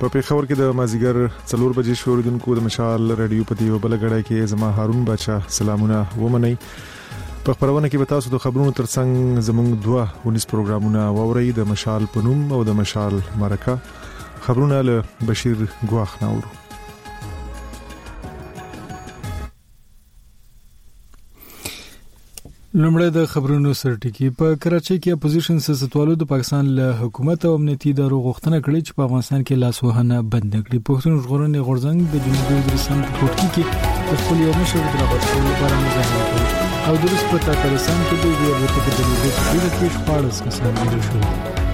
په پیښور کې د مازیګر 4 بجې شوریدونکو د مشال رادیو په دیو بلګړای کې زما هارون بچا سلامونه ومني. په خبرونه کې به تاسو د خبرونو ترڅنګ زموږ 19 پروګرامونه ووري د مشال پنوم او د مشال مرکه خبرونه له بشیر ګواخ ناورو. لومړی د خبرونو سرټکی. په کراچۍ کې اپوزیشن سیاستوالو د پاکستان له حکومت او امنیتي ادارو غوښتنه کړې چې په افغانستان کې لاسوهنه بند کړي. پښتون ژغورنې غورځنګ د جنوبي وزیرستان په کوټکی کې د خپل یو مشر د راغښتلو لپاره مظاهره کوي او د روس په تاتارستان کې د یو الوتکې د لیدو کې 14 کسان وژل شول.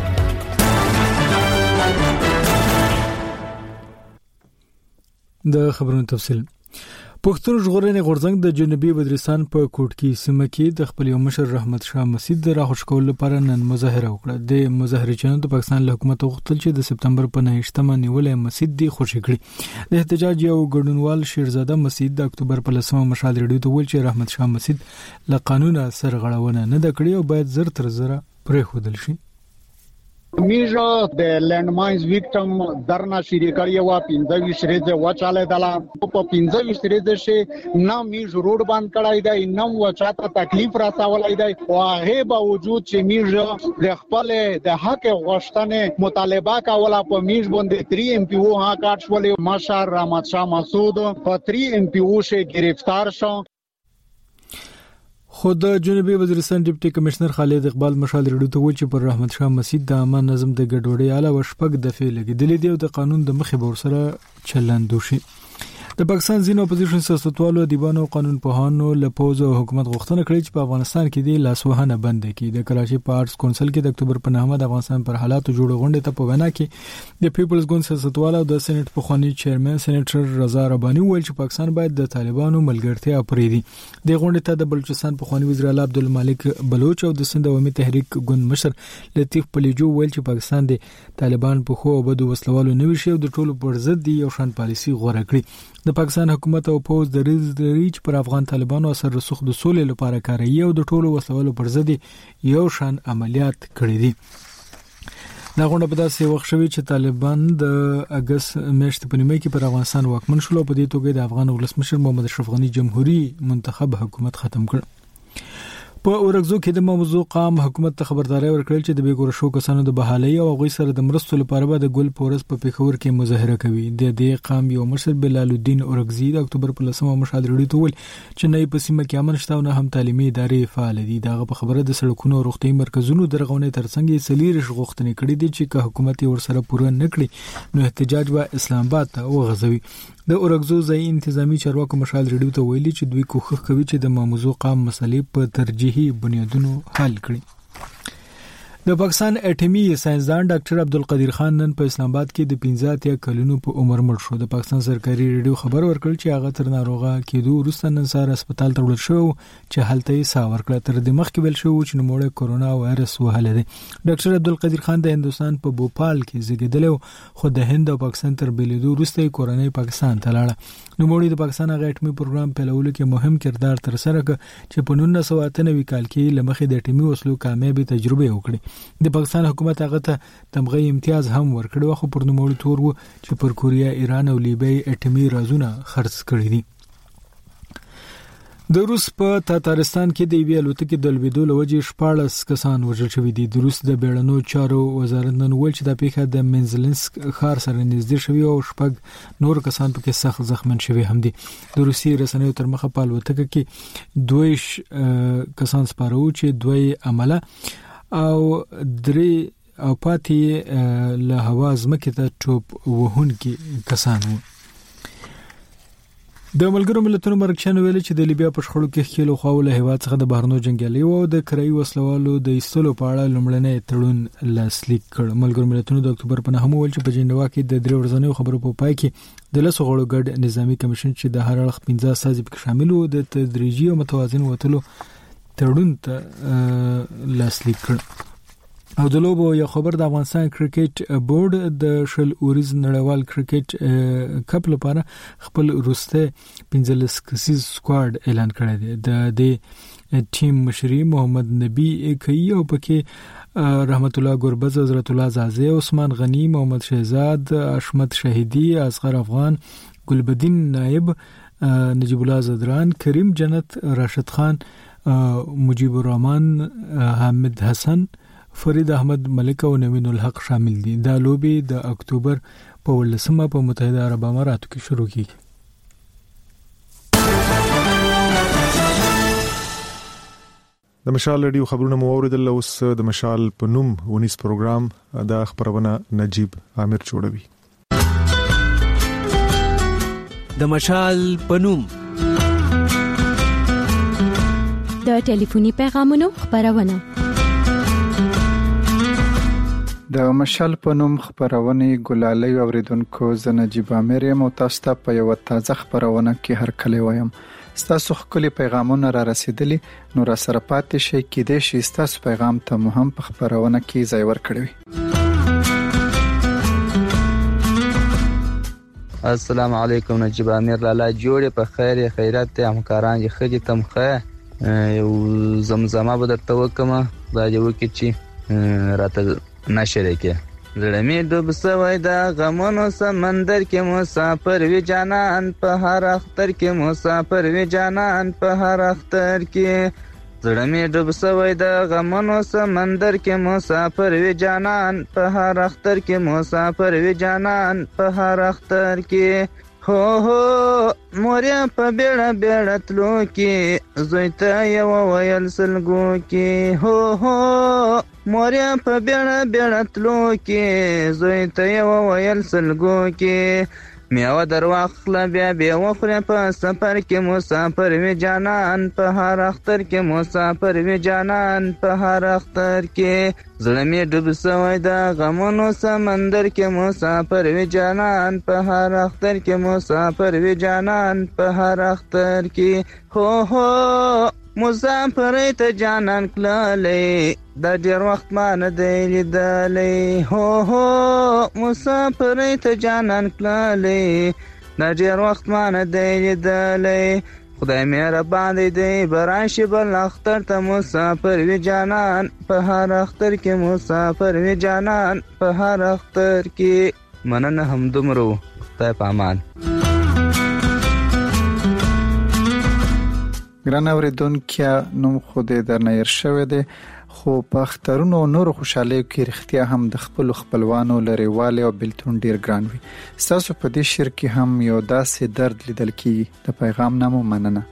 د خبرونو تفصیل. پښتون ژغورنې غورځنګ د جنوبي وزیرستان په کوټکی سیمه کې د خپل یو مشر رحمت شاه مسعود د راغښ کولو لپاره نن مظاهره وکړه. د مظاهرچیانو د پاکستان له حکومت غوښتل چې د سپتمبر په 9مه نیولې مسعود دی خوشی کړي. د احتجاج یو ګډونوال شیرزاده مسعود د اکتوبر په 10مه مشال ریډیو ته ویل چې رحمت شاه مسعود له قانون سرغړونه نه د کړی او باید زر تر زر پرې خودل شي. میجا د لینډ ماینز ویکټم درنا شری کړی و 15 شریزه و چاله دلا په 15 شریزه شي نه میج روډ باندې کړای دی نه و چاته تکلیف راسولای دی او هغه باوجود چې میج د خپل د حق غوښتنې مطالبه کوله په میج باندې 3 ام پی او ها کاټ شولې مشر رحمت شاه مسعود په 3 ام پی او شه گرفتار شو. خود د جنوبي وزیرستان ډیپټي کمشنر خالد اقبال مشال ریډیو ته ویل چې پر رحمت شاه مسعود د عامه نظم د ګډوډۍ علاوه شپږ دفعې لګیدلې دی او د قانون د مخې به ورسره چلند وشي. د پاکستان ځینو اپوزیشن سیاستوالو دیوانو قانون پوهانو له پوز او حکومت غوښتنه کړې چې په افغانستان کې د لاسوهنه بند کړي. د کراچۍ په آرټس کونسل کې د اکتوبر په 9مه د افغانستان پر حالاتو جوړ غونډه ته په وینا کې د پیپلز ګوند سیاستوال او د سېنات پخوانی چیرمن سېنیټر رضا رباني ویل چې پاکستان باید د طالبانو ملګرتیا پرېږدي. د غونډې ته د بلوچستان پخوانی وزیر اعلی عبدالمالک بلوچ او د سند عوامي تحریک ګوند مشر لطیف پلیجو ویل چې پاکستان د طالبان په خو او بدو وسلوالو نه وشي او د ټولو پر ضد دی یو شان پالیسي غوړه کړي. د پاکستان حکومت او پوز د ریچ پر افغان طالبانو اثر رسوخ د سولې لپاره کاروي او د ټولو وسلوالو پر ضد یو شان عملیات کړي دي. دا غونډه په داسې وخت شوې چې طالبان د اگست میاشتې په نیمه کې پر افغانستان واکمن شول او په دې توګه د افغان ولسمشر محمد اشرف غنی جمهوریت منتخب حکومت ختم کړ. په اورګزو کې د موضوع قام حکومت ته خبرداري ورکړل چې د بیګور شو کسانو د بحالي او غوي سره د مرستو لپاره به د ګل پورس په پیښور کې مظاهره کوي. د دې قام یو مشر بلال الدین اورګزی د اکتوبر په 10مه مشال ریډیو ته ویل چې نه په سیمه کې امن شته او نه هم تعلیمي ادارې فعال دي. دا په خبره د سړکونو او روغتي مرکزونو درغونې ترڅنګ سلیریش غوښتنې کړې دي چې حکومت ور سره پوره نه کړي نو احتجاج به اسلام آباد ته وغځوي. د اورګزو ځای انتظامی چارواکو مشال ریډیو ته ویلي چې دوی کوښښ کوي چې د موضوع قام مسلې په ترجیحي بنیادونو حل کړي. د پاکستان اټومي ساينسدان ډاکټر عبدالقدیر خان نن په اسلام آباد کې د 15 کلونو په عمر مړ شو. د پاکستان سرکاري ریډیو خبر ورکړ چې هغه تر ناروغه کېدو وروسته نن سهار هسپتال ته وړل شو چې هلته یې ساه ورکړه. تر دې مخکې ویل شو چې نوموړی کورونا وایرس وهلی دی. ډاکټر عبدالقدیر خان د هندستان په بوپال کې زیږیدلی خو د هند او پاکستان تر بیلیدو وروسته یې کورنۍ پاکستان ته لاړه. نوموړی د پاکستان هغه اټومي پروګرام پیلولو کې مهم کردار تر سره کړ چې په 1998 کال کې لمخې د اټومي وسلو کامیابی تجربه وکړي. د پاکستان حکومت هغه ته تمغه امتیاز هم ورکړ خو پر نوموړي تور و چې پر کوریا، ایران او لیبیا اټومي رازونه خرڅ کړی دي. د روس په تاتارستان کې د یوې الوتکې د لوېدو له وجې 14 کسان وژل شوي دي. د روس د بیړنیو چارو وزارت نن ویل چې دا پیښه د منزلنسک ښار سره نږدې شوې او 6 نور کسان پکې سخت زخمن شوي هم دي. د روسي رسنیو تر مخه په الوتکه کې 2 کسان سپاره وو چې 2 عمله او 3 او پاتې له هوا ځمکې ته ټوپ وهونکي کسان وو. د ملګرو ملتونو مرکچیانو ویل چې د لیبیا په شخړو کې خېلو خواو له هیواد څخه د بهرنو جنگیالي او د کرایي وسلوالو د ایستلو په اړه لومړنی تړون لاسلیک کړ. ملګرو ملتونو د اکتوبر په 9مه ویل چې په جنیوا کې د 3 ورځنیو خبرو په پای کې د 10 غړو ګډ نظامی کمیشن چې د هر اړخ 15 استازي پکې شامل وو د تدریجي او متوازن وټلو تړون ته لاسلیک کړ. او د لوبو یو خبر د افغانستان کرکټ بورډ د شل اوریز نړیوال کرکټ کپ لپاره خپل وروسته 15 کسیز سکواډ اعلان کړی دی. د ټیم مشري محمد نبی اکئی او پکې رحمت الله گربز، حضرت الله زازه، عثمان غنی، محمد شهزاد، اشمت شهیدی، اصغر افغان، گلبدین نائب، نجیب الله زدران، کریم جنت، راشد خان، مجیب الرحمن، حامد حسن، فرید احمد ملک او نوین الحق شامل دي. دا لوبي د اکتوبر په 18 په متحده عرب اماراتو کې شروع کیږي. د مشال رادیو خبرونه مو اوریدل. اوس د مشال په نوم ونیس پروګرام د خبرونه نجیب عامر جوړوي. د مشال په نوم د ټلیفوني پیغامونو خبرونه. د مشال په نوم خبرونه ګلالۍ اوریدونکو ز نجیب عامر یم او تاسو ته په یو تازه خبرونه کې هر کله وایم. ستاسو خپل پیغامونه را رسیدلی، نو را سره پاتې شي کې د شي ستاسو پیغام ته مهم په خبرونه کې ځای ورکړئ. السلام علیکم. نجیب عامر لاله جوړه په خیر خیرات ته همکاران یې خدي تمخه یو زمزمه به درته وکم دا یو کې چې راته نشره کې زړمې ډوب سوی دا غمونو سمندر کې مسافر وی جانان په هر اختر کې مسافر وی جانان په هر اختر کې زړمې ډوب سوی دا غمونو سمندر کې مسافر وی جانان په هر اختر کې مسافر وی جانان په هر اختر کې هو هو موریا په بیړه بیړه تلو کې زوی ته یو ویل سلګو کې هو هو موریا په بیړه بیړه تلو کې زوی ته یو ویل سلګو کې میوه درواخله بیا بیا وخوره په سفر کې مسافر وی جانان په هر اختر کې مسافر وی جانان په هر اختر کې زړه مې ډوب سوی دا غمونو سمندر کې مسافر وی جانان په هر اختر کې مسافر وی جانان په هر اختر کې هو هو مسافر ته جانان کړلې دا ډیر وخت ما نه دی لیدلې هو هو مسافر ته جانان کړلې دا ډیر وخت ما نه دی لیدلې خدای مهربان دی براشي بل اختر ته مسافر وی جانان په هر اختر کې مسافر وی جانان په هر اختر کې مننه هم دومره خدای په امان. ګران اوریدونکو نوم خو دې درنه ير شوی دی، خو په اخترونو نور خوشاله کې رښتیا هم د خپل خپلوانو لريواله او بلتون ډیر ګران وي. تاسو په دې شعر کې هم یو داسې درد لیدل کیږي. د پیغام نامو مننه.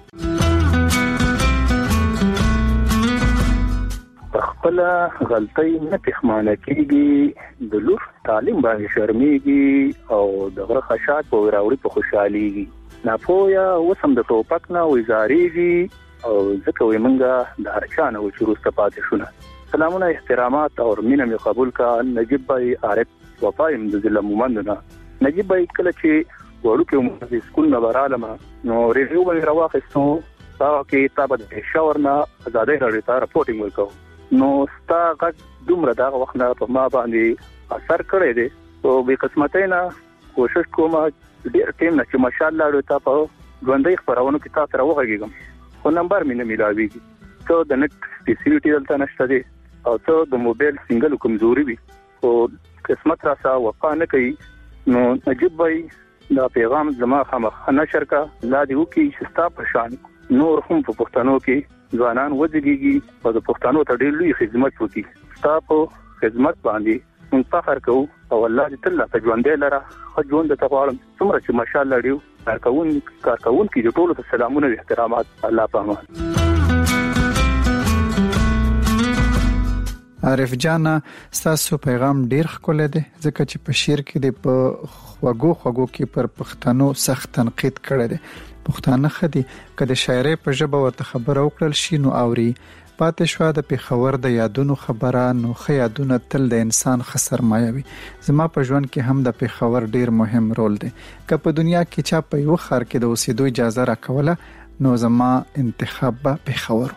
خپل غلطي نه پښمانه کیږي، د لور تعلیم باندې شرمېږي او د غره خشاک په وراوري په خوشاليږي. ناپویا وسم د ټوپک نه وزاريږي او ځکه وي منګه د هرچانه و چې روسته پاتې شونه. سلامونه احترامات او مینه مې قبول کا. نجیب بھائی عارف وفایم د ضلع مومندنا. نجیب بھائی کله چې وړو کې د سکول نه برالمه نو ریویو باندې راوخستو تا کې تابع د شاورنا آزادۍ راډیو ته راپورټینګ وکاو نو ستا غږ دومره دا وخت نه په ما باندې اثر کړی دی او به قسمتینا کوشش کوم ډیر ټیم نه چې ماشاءالله ته په ژوندۍ خبرونو کې تاسو راوغږیږم خو نمبر مې نه ملاويږي. ته د نت فیسیلیټي دلته نشته دي او ته د موبایل سنگل کمزوري وي او قسمت را سره وقا نه کوي. نو نجیب بھائی دا پیغام زما خامخ نشر کا لا دی وکي چې ستا په شان نور هم په پښتنو کې ځوانان وځيږي او د پښتنو ته ډېر لوی خدمت وکړي. ستا په خدمت باندې من فخر کوو او الله دې تل ته ژوندې لره خو ژوند ته غواړم څومره چې ماشاءالله ډیو کارکون کې ټول ته سلامونه او احترامات. الله پامان. عارف جانا تاسو پیغام ډیر ښکلی دی ځکه چې په شعر کې د په خوږو کې پر پښتنو سخت تنقید کړی دی. پښتانه خدي کله شاعري په ژبه ورته خبر او کړل شي نو اوري پاتې شو د پیښور د یادونو خبره نو خیادونه تل د انسان خسر مایوي. زما په ژوند کې هم د پیښور ډیر مهم رول دی. که په دنیا کې چا په یو خار کې د اوسېدو اجازه راکوله نو زما انتخاب به پیښور.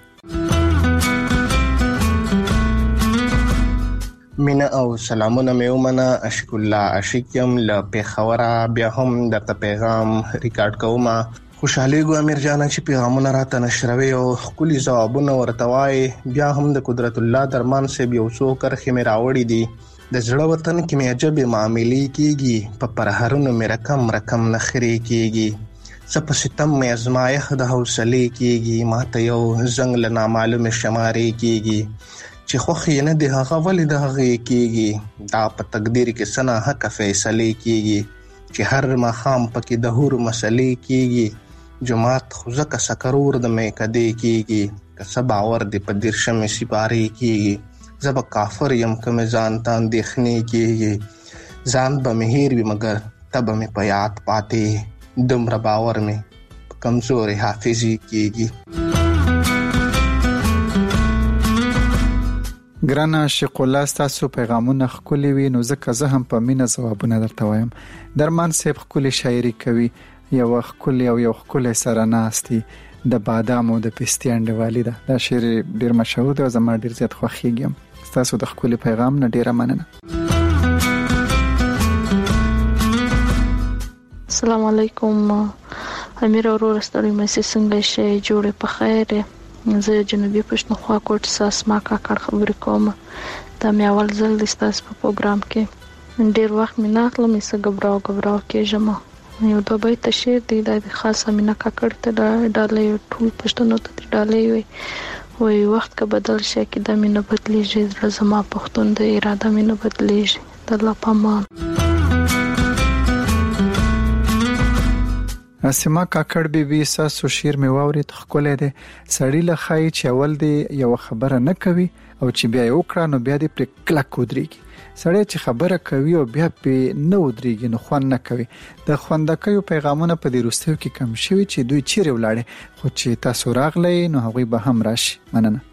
مینا او سلامونه مې ومنه. اشک الله عاشق یم له پیښوره. بیا هم درته پیغام ریکارډ کوم خوشاله ګو امیر جان چې پیغامونه راته نشروي او خولي ځوابونه ورته وای بیا هم د قدرت الله درمان سه یو څو کرخې مې راوړې دي د زړه وطن کې مې عجب معاملې کیږي په پرهرونو مې رقم نخري کیږي سپ ستم مې ازمایخ د حوصلې کیږي ماته یو زنګ له نامعلوم شمارې کیږي چې خوخې نه د هغه ولې د هغه کیږي دا په تقدیر کې سنا حق فیصله کیږي چې هر مخام پکې د هور مسلې کیږي جماعت خوزک سکرور د مې کدی کیږي که باور دې په درشم سپاری کیږي زب کافر یم کوم ځان تان دیخنی کیږي ځان به مهیر وي مگر تب مې په یاد پاتې دمر باور مې کمزور حافظي کیږي ګرانه عاشق الله تاسو پیغامونه خولي وي نو ځکه زه هم په مینه ځوابونه درته وایم درمان صاحب خولي شاعري کوي یو خولي او یو خولي سره ناستي د بادام او د پستې انډوالي دا شعر ډیر مشهور دی او زما ډیر زیات خوښیږي تاسو د خولي پیغام نه ډیره مننه السلام علیکم امیر اورور ستړي مې څنګه شي جوړه په خیر زه جنوبي پښتونخوا کوټ ساسما کاکړ خبرې کوم دا مې اول ځل د تاسو په پروګرام کې ډیر وخت مې نه اخلم چې غبراو کېږم یو دوه بیت شعر دی د خاصه مینا کاکړ ته ډالې ټول پښتنو ته ډالې وي وخت که بدل شي کې د مینه بدلیږي زما پښتون د اراده مینه بدلیږي د الله پامان اسما کاکړ بیبي ساسو شیر می واوري تخکولې ده سړی له خای چې اول دی یو خبره نه کوي او چې بیا یو کړه نو بیا دې پر کلک ودرېږي سړی چې خبره کوي او بیا په نه ودرېږي نو خوان نه کوي د خوندکیو پیغامونه په دې روستیو کې کم شوي چې دوی چیرې ولاړې خو چې تاسو راغلی نو هغوی به هم راشي مننه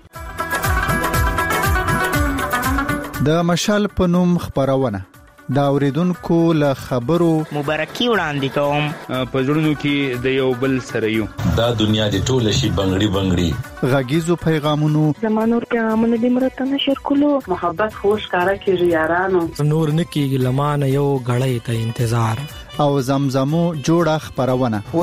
د مشال په نوم خبرونه دا اوریدونکو له خبرو مبارکي وړاندې کوم په ژوندونو کې د یو بل سره یو دا دنیا د ټوله شي بنگړي غږیزو پیغامونو زمانور پیغامونه د مرته نشر کولو محبت خوش کارا کیږي یارانو نور نکیږي لمانه یو غړې ته انتظار او زمزمو جوړه خبرونه و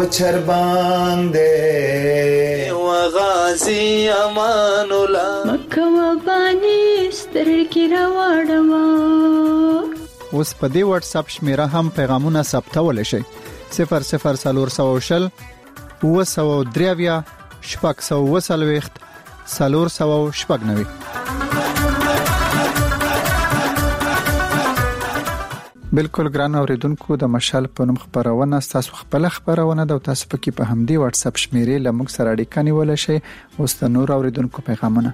چرباندې وغازي امان الله مکه وبانی سترګې راوړم اوس په دې واتس اپ شمیره هم پیغامونه ثبتول شي 00400 203 شپږ سلور سو شپږ بالکل ګران اوریدونکو د مشال په نوم خبرونه تاسو خپل خبرونه د تاسو پکې په همدي واتس اپ شمیره لمک سره اړیکه نیول شي اوس د نور اوریدونکو پیغامونه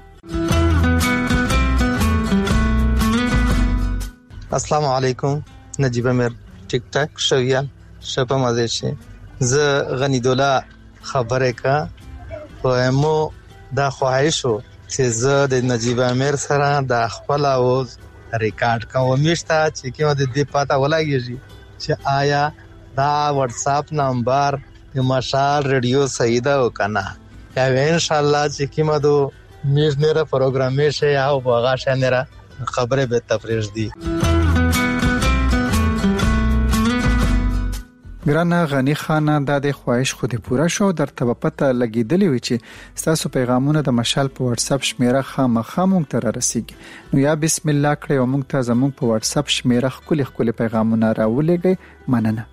السلام علیکم نجیب امیر ټیک ټاک شویا شپه مزه شي ز غنی دولا خبره کا پوهمو دا خواهشو چې ز د نجیب امیر سره د خپل اوز ریکارډ کوم مشته چې کوم د دې پاته ولګیږي چې آیا دا واتس اپ نمبر د مشال ریډیو سیدا وکنه یا ان شاء الله چې کوم دو میژنره پروګرامې شي او باغ شنره خبره به تفریح دي ګرانه غنی خانه د خواهش خو دې پوره شو درته پته لګیدلی وي چې تاسو پیغامونه د مشال په واتس اپ شمیره خامخا مونږ ته رسیږي نو یا بسم الله کړئ او مونږ ته زموږ په واتس اپ شمیره خولي پیغامونه راولېږئ مننه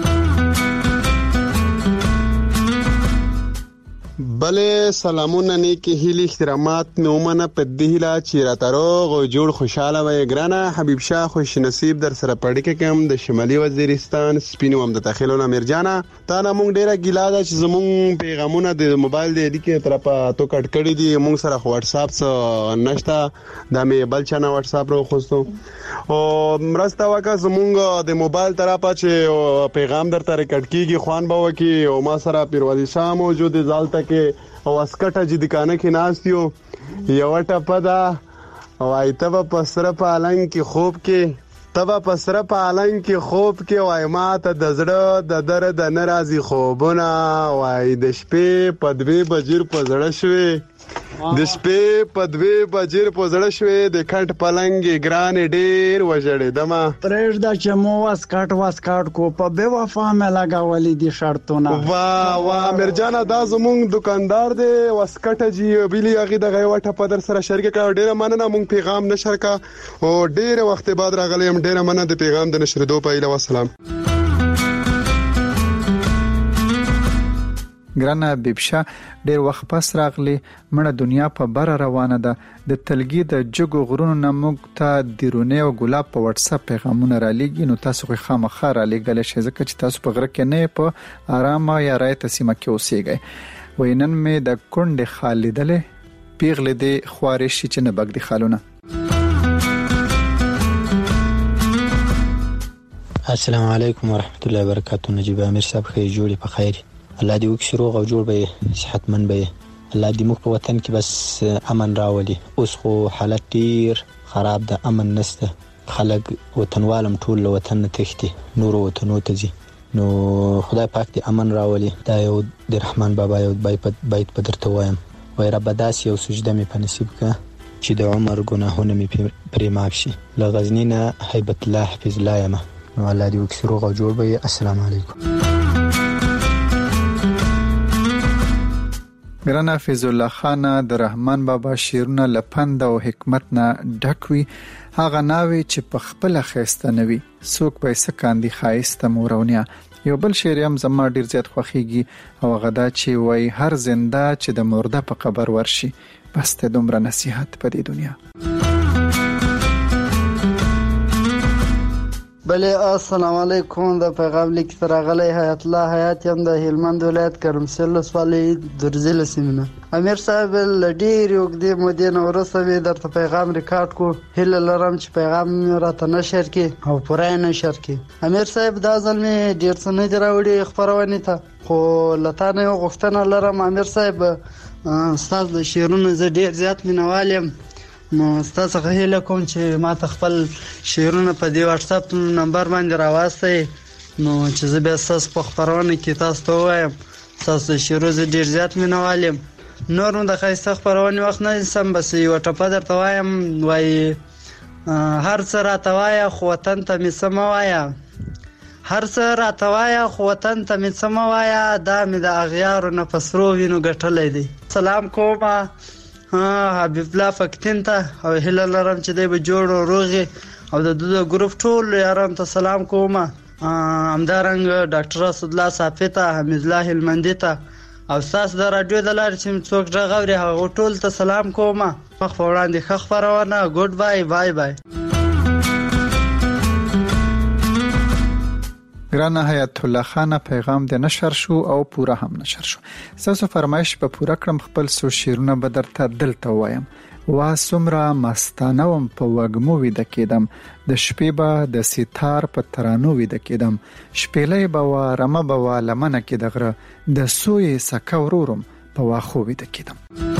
بله سلامونه نیکی هیلی احترامات نومنه په دهیلا چې راتروغ او جوړ خوشاله وي ګرانه حبیب شاه خوش نصیب در سره پړډکه کوم د شمالي وزیرستان سپینو هم د تخیلونه مرجانا تا نه مونږ ډیره ګیلا ده چې زمونږ پیغامونه د موبایل د اډیکه طرفه تو کټ کړی دي مونږ سره واتس اپ څخه نشته د مې بل چانه واتس اپ رو خوستو او مرسته وکړه زمونږ د موبایل طرفه چې پیغام درته ریکارډ کیږي خوان به وکي او ما سره پیروازي شاه موجود زالته کې او اسکټه چې دکانه کې ناستیو یو ټپه ده او ایتبه پسره په النګ کې خوب کې تبه پسره په النګ کې خوب کې وای ماته د زړه د درد ناراضي خوبونه وای د شپې په 2 بجې په زړه شوي د شپې په 2 بجې په زړه شوې د کټ پلنګ ګران ډیر وژړې دما پرېږ دا چې مو واسکاټ کو په بے وفا مې لګولې دي شرطونه واه مرجانا دا زمونږ دکاندار دی واسکټ جی بیلی هغه د غیوټه په در سره شریک کړه ډیر مننه مونږ پیغام نشر کا او ډیر وخت بعد راغلم ډیر مننه د پیغام د نشریدو په اله والسلام ګرانه بيبشا ډیر وخت پس راغلی مړه دنیا په بره روانه ده د تلګي د جګو غرونو نموږ ته دیرونه او ګلاب په واتس اپ پیغامونه را لګي نو تاسو خو خامخا را لګل شئ ځکه چې تاسو په غره کې نه په آرام یا رای تسمه کې اوسېږئ وینن مې د کونډه خالدلې پیغله دې خوارې شي چې نه بګ دي خالونه السلام علیکم ورحمت الله وبرکاتہ نجیب امیر صاحب خیر جوړي په خیر الله دې وکړي روغ او جوړ به صحتمن به الله دې موږ په وطن کې بس امن راولي اوس خو حالت ډیر خراب ده امن نشته خلک وطنوالم ټول له وطن تختی نور وطنو ته ځي نو خدای پاک دې امن راولي دا یو د رحمان بابا یو بیت په درته وایم وای رب داس یو سجده می په نصیب کا چې د عمر ګناهونه می پرې معاف شي لغزنی نه هیبت الله حفظ الله یما نو الله دې وکړي روغ او جوړ به السلام علیکم ګرانه فیض الله خان د رحمان بابا شعرونه لپند او حکمت نه ډکوي هغه ناوي چې په خپل خيسته نوي څوک به سکاندي خایسته مورونیا یو بل شعر هم زما ډیر زیات خوخيږي او غدا چې وای هر زنده چې د مرده په قبر ورشي بس ته دومره نصيحت په دې دنیا بله السلام علیکم د پیغام لیک راغلی حیات الله حیات هم د هلمند ولایت کرمسل ولسوالۍ درزل سیمه امیر صاحب لډیر یو د مدینه ورسوي درته پیغام ریکارډ کو هله لرم چې پیغام راته نشر کی او پرای نشر کی امیر صاحب دا ځل می ډیر څه نه دراوړي خبرونه ته خو لته نه غوښتنه لرم امیر صاحب استاد د شیرونو ز ډیر زیات مینوالم نو تاسو هیله کوم چې ما ته خپل شعرونه په دی واتس اپ نمبر باندې راوستئ نو چې زه به تاسو په خبرونه کې تاسو ته وایم تاسو شعرونه ډیر زیات مینوالم نور نو د خایسته خبرونه وخت نه سم بس یو ټپه درته وایم وای هر څه راته وایا خو وطن ته می سم وایا هر څه راته وایا خو وطن ته می سم وایا دا می د اغیارو نه پسرو وینو ګټلې دي سلام کوم حبیب الله فکتین ته او هله لرم چې دی به جوړ روغي او د دوه ګروپ ټول یارم ته سلام کوم همدارنګ ډاکټر اسد الله صافی ته حمید الله هلمندی ته او تاسو د رادیو د لارې چې څوک ځغوري هغه ټول ته سلام کوم مخ وړاندې خخ خبرونه ګډ بای بای ګرانه حیات الله خان پیغام د نشر شو او پورا هم نشر شو تاسو فرمایش په پورا کړم خپل سو شیرونه به درته دلته وایم وا سمرا مستانوم په وګمو وید کېدم د شپې به د ستار په ترانو وید کېدم شپېلې به و رمه به و لمنه کې دغره د سوې سکه ورورم په واخو وید کېدم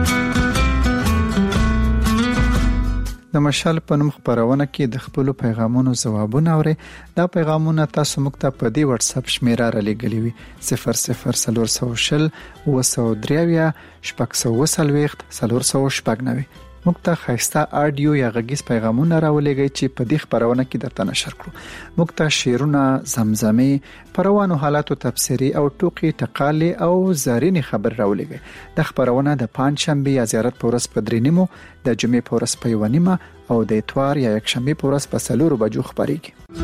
د مشال په نوم خبرونه کې د خپل پیغامونو ځوابونه اوري دا پیغامونه تاسو موږ ته په دې واتس اپ شمیره را لګلې وي 00 203 شپږ 490 موږ ته خاصه اډیو یا غږیز پیغامونه راولېږي چې په دې خبرونه کې درته نشر کړو موږ ته شعرونه زمزمه پروانو حالاتو تفسیری او ټوکی ټقالي او زارینی خبر راولېږي د خبرونه د پنځشنبه یا زیارت پورس په درینمو د جمعې پورس په یونیمه او د اتوار یا یکشنبه پورس په 4 بجو خبرېږي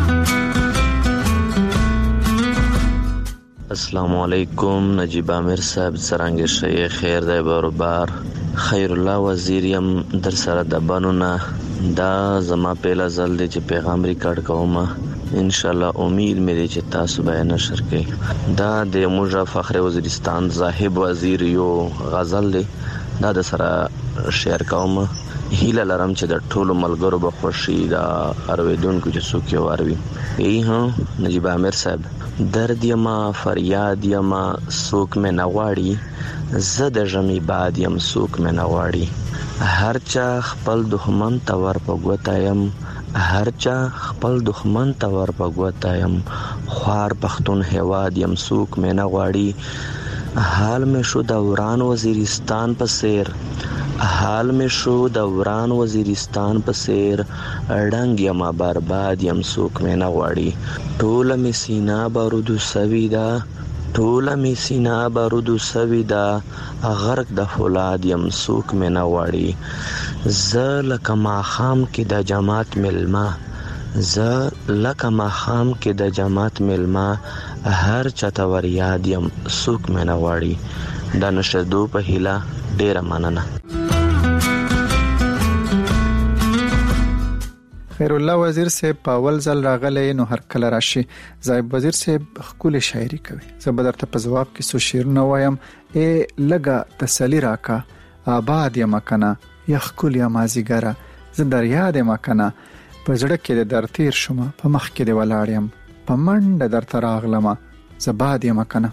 السلام علیکم نجیب امیر صاحب څنګه شې خیر دی بروبار خیر الله وزیریم در سره د بانونه دا زما پیلا زل دی چې پیغام ریکارډ کوم ان شاء الله امید مې دی چې تاسو به نشر کړئ دا د موجه فخر وزیرستان صاحب وزیر یو غزل دی دا د سره شیر کوم هیله لرم چې د ټولو ملګرو به خوشي دا ارویدونکو چې څوک یې واروي ای ها نجیب امیر صاحب درد یما فریاد یما څوک مې نغواړي زه د ژمي باد یم څوک مې نغواړي هر چا خپل دښمن ته ور په ګوته یم هر چا خپل دښمن ته ور په ګوته یم خوار پښتون هیواد یم څوک مې نغواړي حال میں شو دوران وزیرستان په سیر حال میں شو دوران وزیرستان په سیر ډنګ یما برباد یم څوک مې نه غواړي ټوله مې سینا بارودو سوي ده ټوله مې سینا بارودو سوي ده غرق د فولاد یم څوک مې نه غواړي زه لکه ماښام کې د جماعت ملما زه لکه ماښام کې د جماعت ملما هر چاته ور یاد یم څوک مې نه غواړي د نشدو په هیله ډیره مننه. خیر الله وزیر صاحب په اول ځل راغلی نو هر کله راشي. زایب وزیر صاحب ښکلې شاعري کوي. زه به درته په ځواب کې څو شعرونه وایم. لږه تسلي راکا آباد یم کنه یا ښکلې مازیګره زه در یاد یم کنه په زړه کې د در تیر شوم په مخ کې د ولاړ یم په منډه درته راغلم زه باد یم کنه.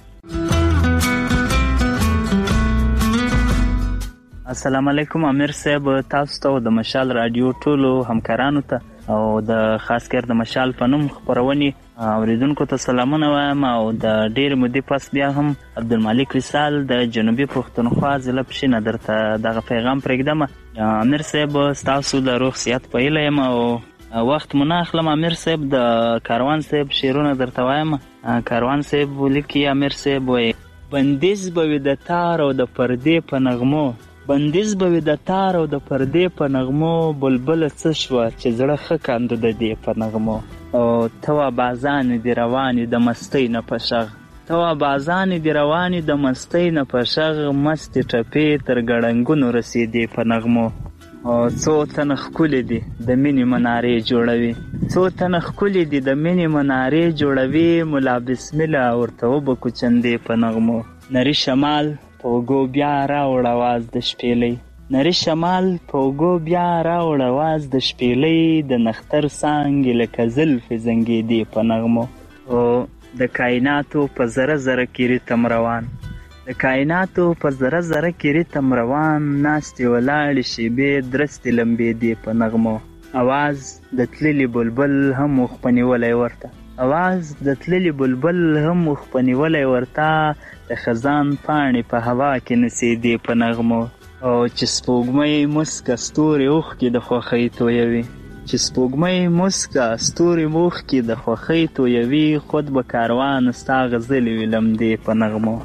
السلام علیکم امیر صاحب، تاسو ته د مشال رادیو ټولو همکارانو ته او د خاص کر د مشال په نوم خبرونې اوریدونکو ته سلامونه وایم او د ډېر مودې پس بیا هم عبدالمالک وصال د جنوبي پښتونخوا ضلع پښینه درته دغه پیغام پرېږدم. امیر صاحب ستاسو د روغ صحت په هیله یم او وخت مو نه اخلم. امیر صاحب د کاروان صاحب شعرونه درته وایم. کاروان صاحب ولیکي امیر صاحب وایي بندیز به وي د تار او د پردې په نغمو بندیز به وي د تار او د پردې په نغمو بلبله څه شوه چې زړه ښه کاندو د دې په نغمو او ته بازانې دې روانې د مستۍ نه په شغ ته بازانې دې روانې د مستۍ نه په شغ مستې ټپې تر ګړنګونو رسېدې په نغمو او څو تنه ښکلې دي د مینې منارې جوړوي څو تنه ښکلې دي د مینې منارې جوړوي ملا بسمله ورته وبکو چندې په نغمو نری شمال په اوږو بیا راوړ اواز د شپېلۍ نری شمال په اوږو بیا راوړ اواز د شپېلۍ د نختر څانګې لکه زلفې زنګېدې په نغمو او د کائناتو په زره زره کې ریتم روان د کائناتو په زره زره کې ریتم روان ناستې ولاړې شیبې درستې لمبېدې په نغمو اواز د تللي بلبل هم وخپنیولی ورته اواز د تللي بلبل هم وخپنیولی ورته د خزان پاڼې په هوا کې نڅېدې په نغمو او چې سپوږمۍ مسکه ستوري اوښکې د خوښۍ تویوي چې سپوږمۍ مسکه ستوري اوښکې د خوښۍ تویوي خود به کاروان ستا غزلې وي لمدې په نغمو.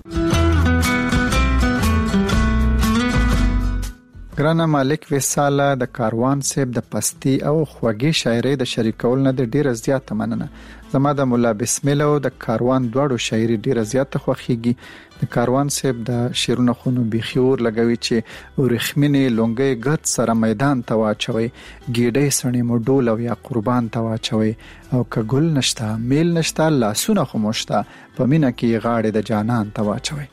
ګرانه مالک وصال د کاروان صاحب د پستی او خوږی شاعري د شریکول نه د ډیره زیاته مننه. زما د مولا بسمله او د کاروان دواړو شاعري ډیره زیاته خوښیږي. د کاروان صاحب د شیرونو خونو بخیور لګوي چې ورخمنې لونګي غت سره میدان ته واچوي ګیډې سړې مو ډول او یا قربان ته واچوي او که ګل نشتا میل نشتا لاسونه خموشتا په مینا کې غاړې د جانان ته واچوي.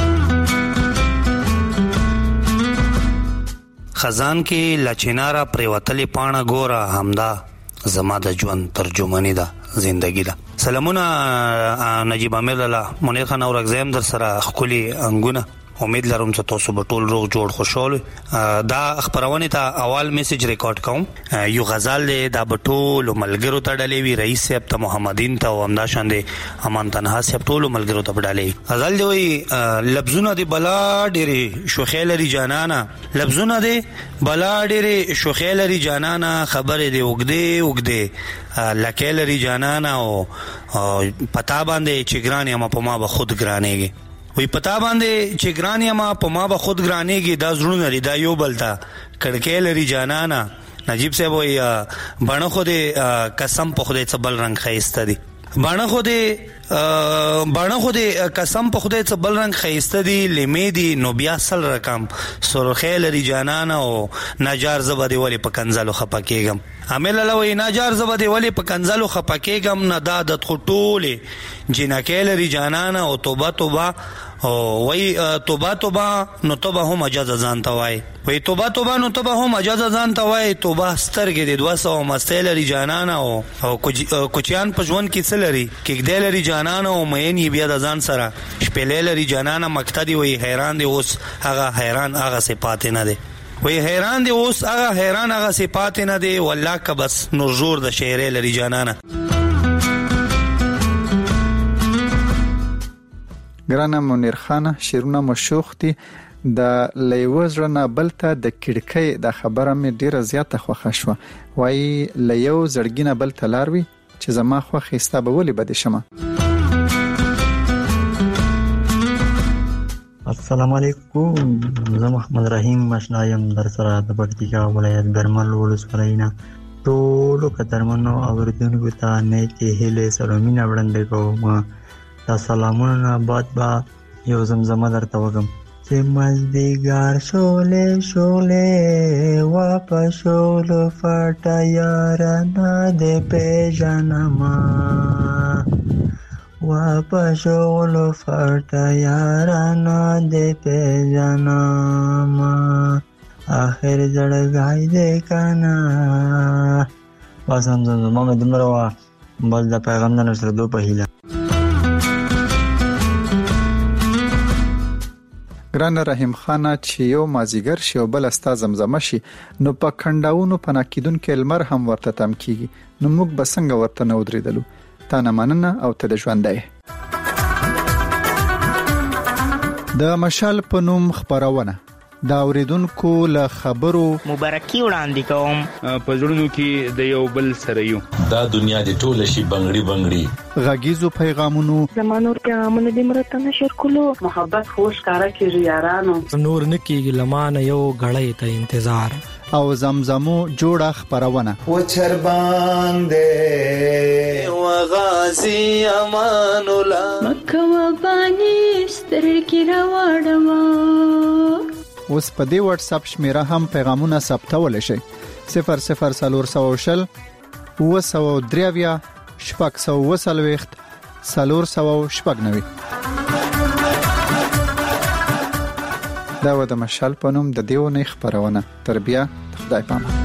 خزان کې لچینارا پریوتلی پاڼه ګوره همدا زما د ژوند ترجمانی ده زندگی ده. سلامونه نجیب امیر الله منیر خان اور اگزام در سره خولي انګونه امید لرم چې تاسو به ټول روغ جوړ خوشاله. دا خبرونه ته اول میسج ریکارډ کوم یو غزل د بټول ملګرو ته ډلې وی رئیس صاحب ته محمدین ته او امدا شاندې امان تنها صاحب ټول ملګرو ته ډلې غزل دی لفظونه دی بلا ډېری شوخیل ری جانانا لفظونه دی بلا ډېری شوخیل ری جانانا خبره دی وګدې وګدې لکه لري جانانا او پتا باندې چې ګرانی ما په ما به خود ګرانېږي وی پتا باندې چې ګرانی ما په ما به خود ګرانېږي دا زړونه لري دا یو بلتا کړکې لري جانانا. نجیب صاحب وی باڼه خو دې قسم په خدای څه بل رنگ خایسته دي باڼه خو دې قسم په خدای څه بل رنگ خایسته دي لمې دي نو بیا سل رقم سرخې لري جانانا او نجار زبا دی ولی په کنزلو خپکېږم عامل الله وی نجار زبا دی ولی په کنزلو خپکېږم نه دا د خټولې جنکې لري جانانا او توبه توبه او وی توبه توبه نو توبه هم اجازه ځان ته وای وی توبه توبه نو توبه هم اجازه ځان ته وای توبه سترګې د 200 مستې لري جانانا او کوچیان په ژوند کې څه لري کې د لري جانانا او مېنی بیا د ځان سره شپېلې لري جانانا مقتدی وی حیران دی اوس هغه حیران هغه صفات نه دی وی حیران دی اوس هغه حیران هغه صفات نه دی والله که بس نور زور د شعر لري جانانا. ګرانه منیر خان شیرونه مشوخ دي د لیوزرنه بلته د کډکې د خبره مې ډیره زیاته خوښه شو وای لیو زړګینه بلته لاروي چې زما خوښه استا به ولې بد شمه. السلام علیکم، زه محمد رحیم مشنایم در سره د پکتیکا ولایت برمل ولسوالۍ نه ټولو قدرمنو اوریدونکو ته نیکې هیلې سره مینه وړاندې کوم. دا سلامونه نه بعد با یو زمزمه درته وکم چې مازدیګر شولې شولې واپس شولو فټه یارانه دې پیژنما واپس شولو فټه یارانه دې پیژنما آخر زړګای دې کنه. بس هم زمزمه مې دومره وه، بس د پیغام د نشرېدو په هیله. ګران رحیم خان چې یو مازیګر شي او بل استا زمزمه شي نو په کنداونو پناکیدون کې المر هم ورته تم کیږي، نو موږ بسنګ ورته نو درېدلو. تا نه مننه او ته د ژوندۍ. د مشال په نوم خبرونه دا اوریدونکو له خبرو مبارکي وړاندې کوم. په زړونو کې د یو بل سره یو. دا دنیا د ټول شي بنگړي بنگړي غږیزو پیغامونو زمانور پیغامونه د مرته نشر کولو محبت خوش کارا کیږي یارانو نور نکیږي لمانه یو غړې ته انتظار او زمزمو جوړه خبرونه و چرباندې و غازی امان الله مکه و بانی سترګې راوړم. اوس په دې واتس اپ شمیره هم پیغامونه ثبتول شي 00400 و3 شپږ سو وسلويخت 490. دا و د مشال په نوم د دیونه خبرونه تربیه خدای پامه.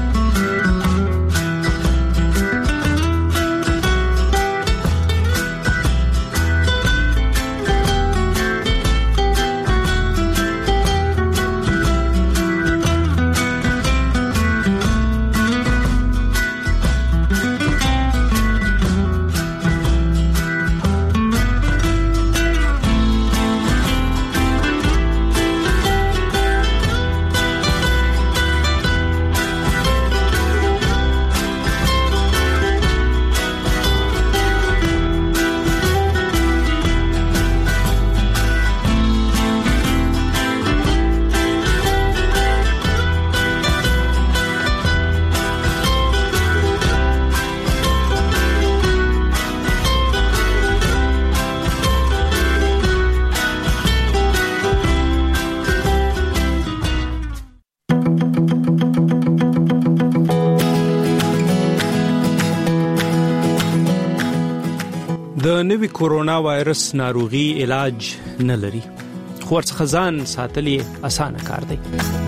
د نوي کورونا وایرس ناروغي علاج نه لري، خو ورڅخه ځان ساتل یې اسانه کار دی.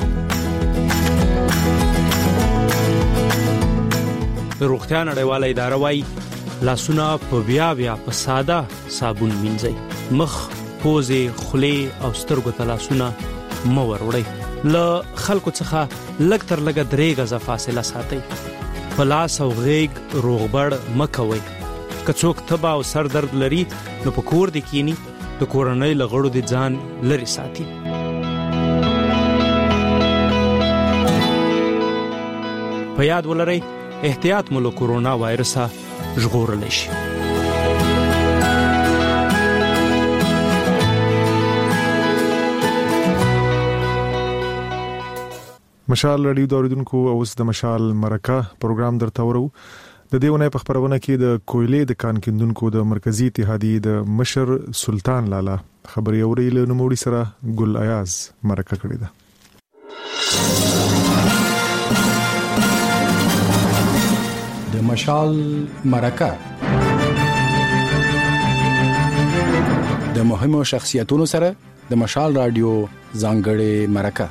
روغتیا نړیواله اداره وايي لاسونه په بیا په ساده صابون مینځئ، مخ، پوزې، خولې او سترګو ته لاسونه مه وروړئ. له خلکو څخه لږ تر لږه 3 غزه فاصله ساتئ. په لاس او غېږ روغبړ مه کوئ. که څوک تبه او سر درد لري نو په کور دې کینی، د کورنۍ له غړو دې ځان لرې ساتي. په یاد ولرئ احتیاط مو له کورونا وایرسه ژغورلی شي. مشال رادیو دوریدونکو اوس د مشال مرکه پروګرام درته ورو. د دیونه په خبرونه کې د کویلې د کان کیندونکو د مرکزی اتحادیې د مشر سلطان لالا خبري اوري له نوموړي سره ګل ایاز مرکه کړې ده. د مشال مرکه د مهمو شخصیتونو سره د مشال رادیو ځانګړې مرکه.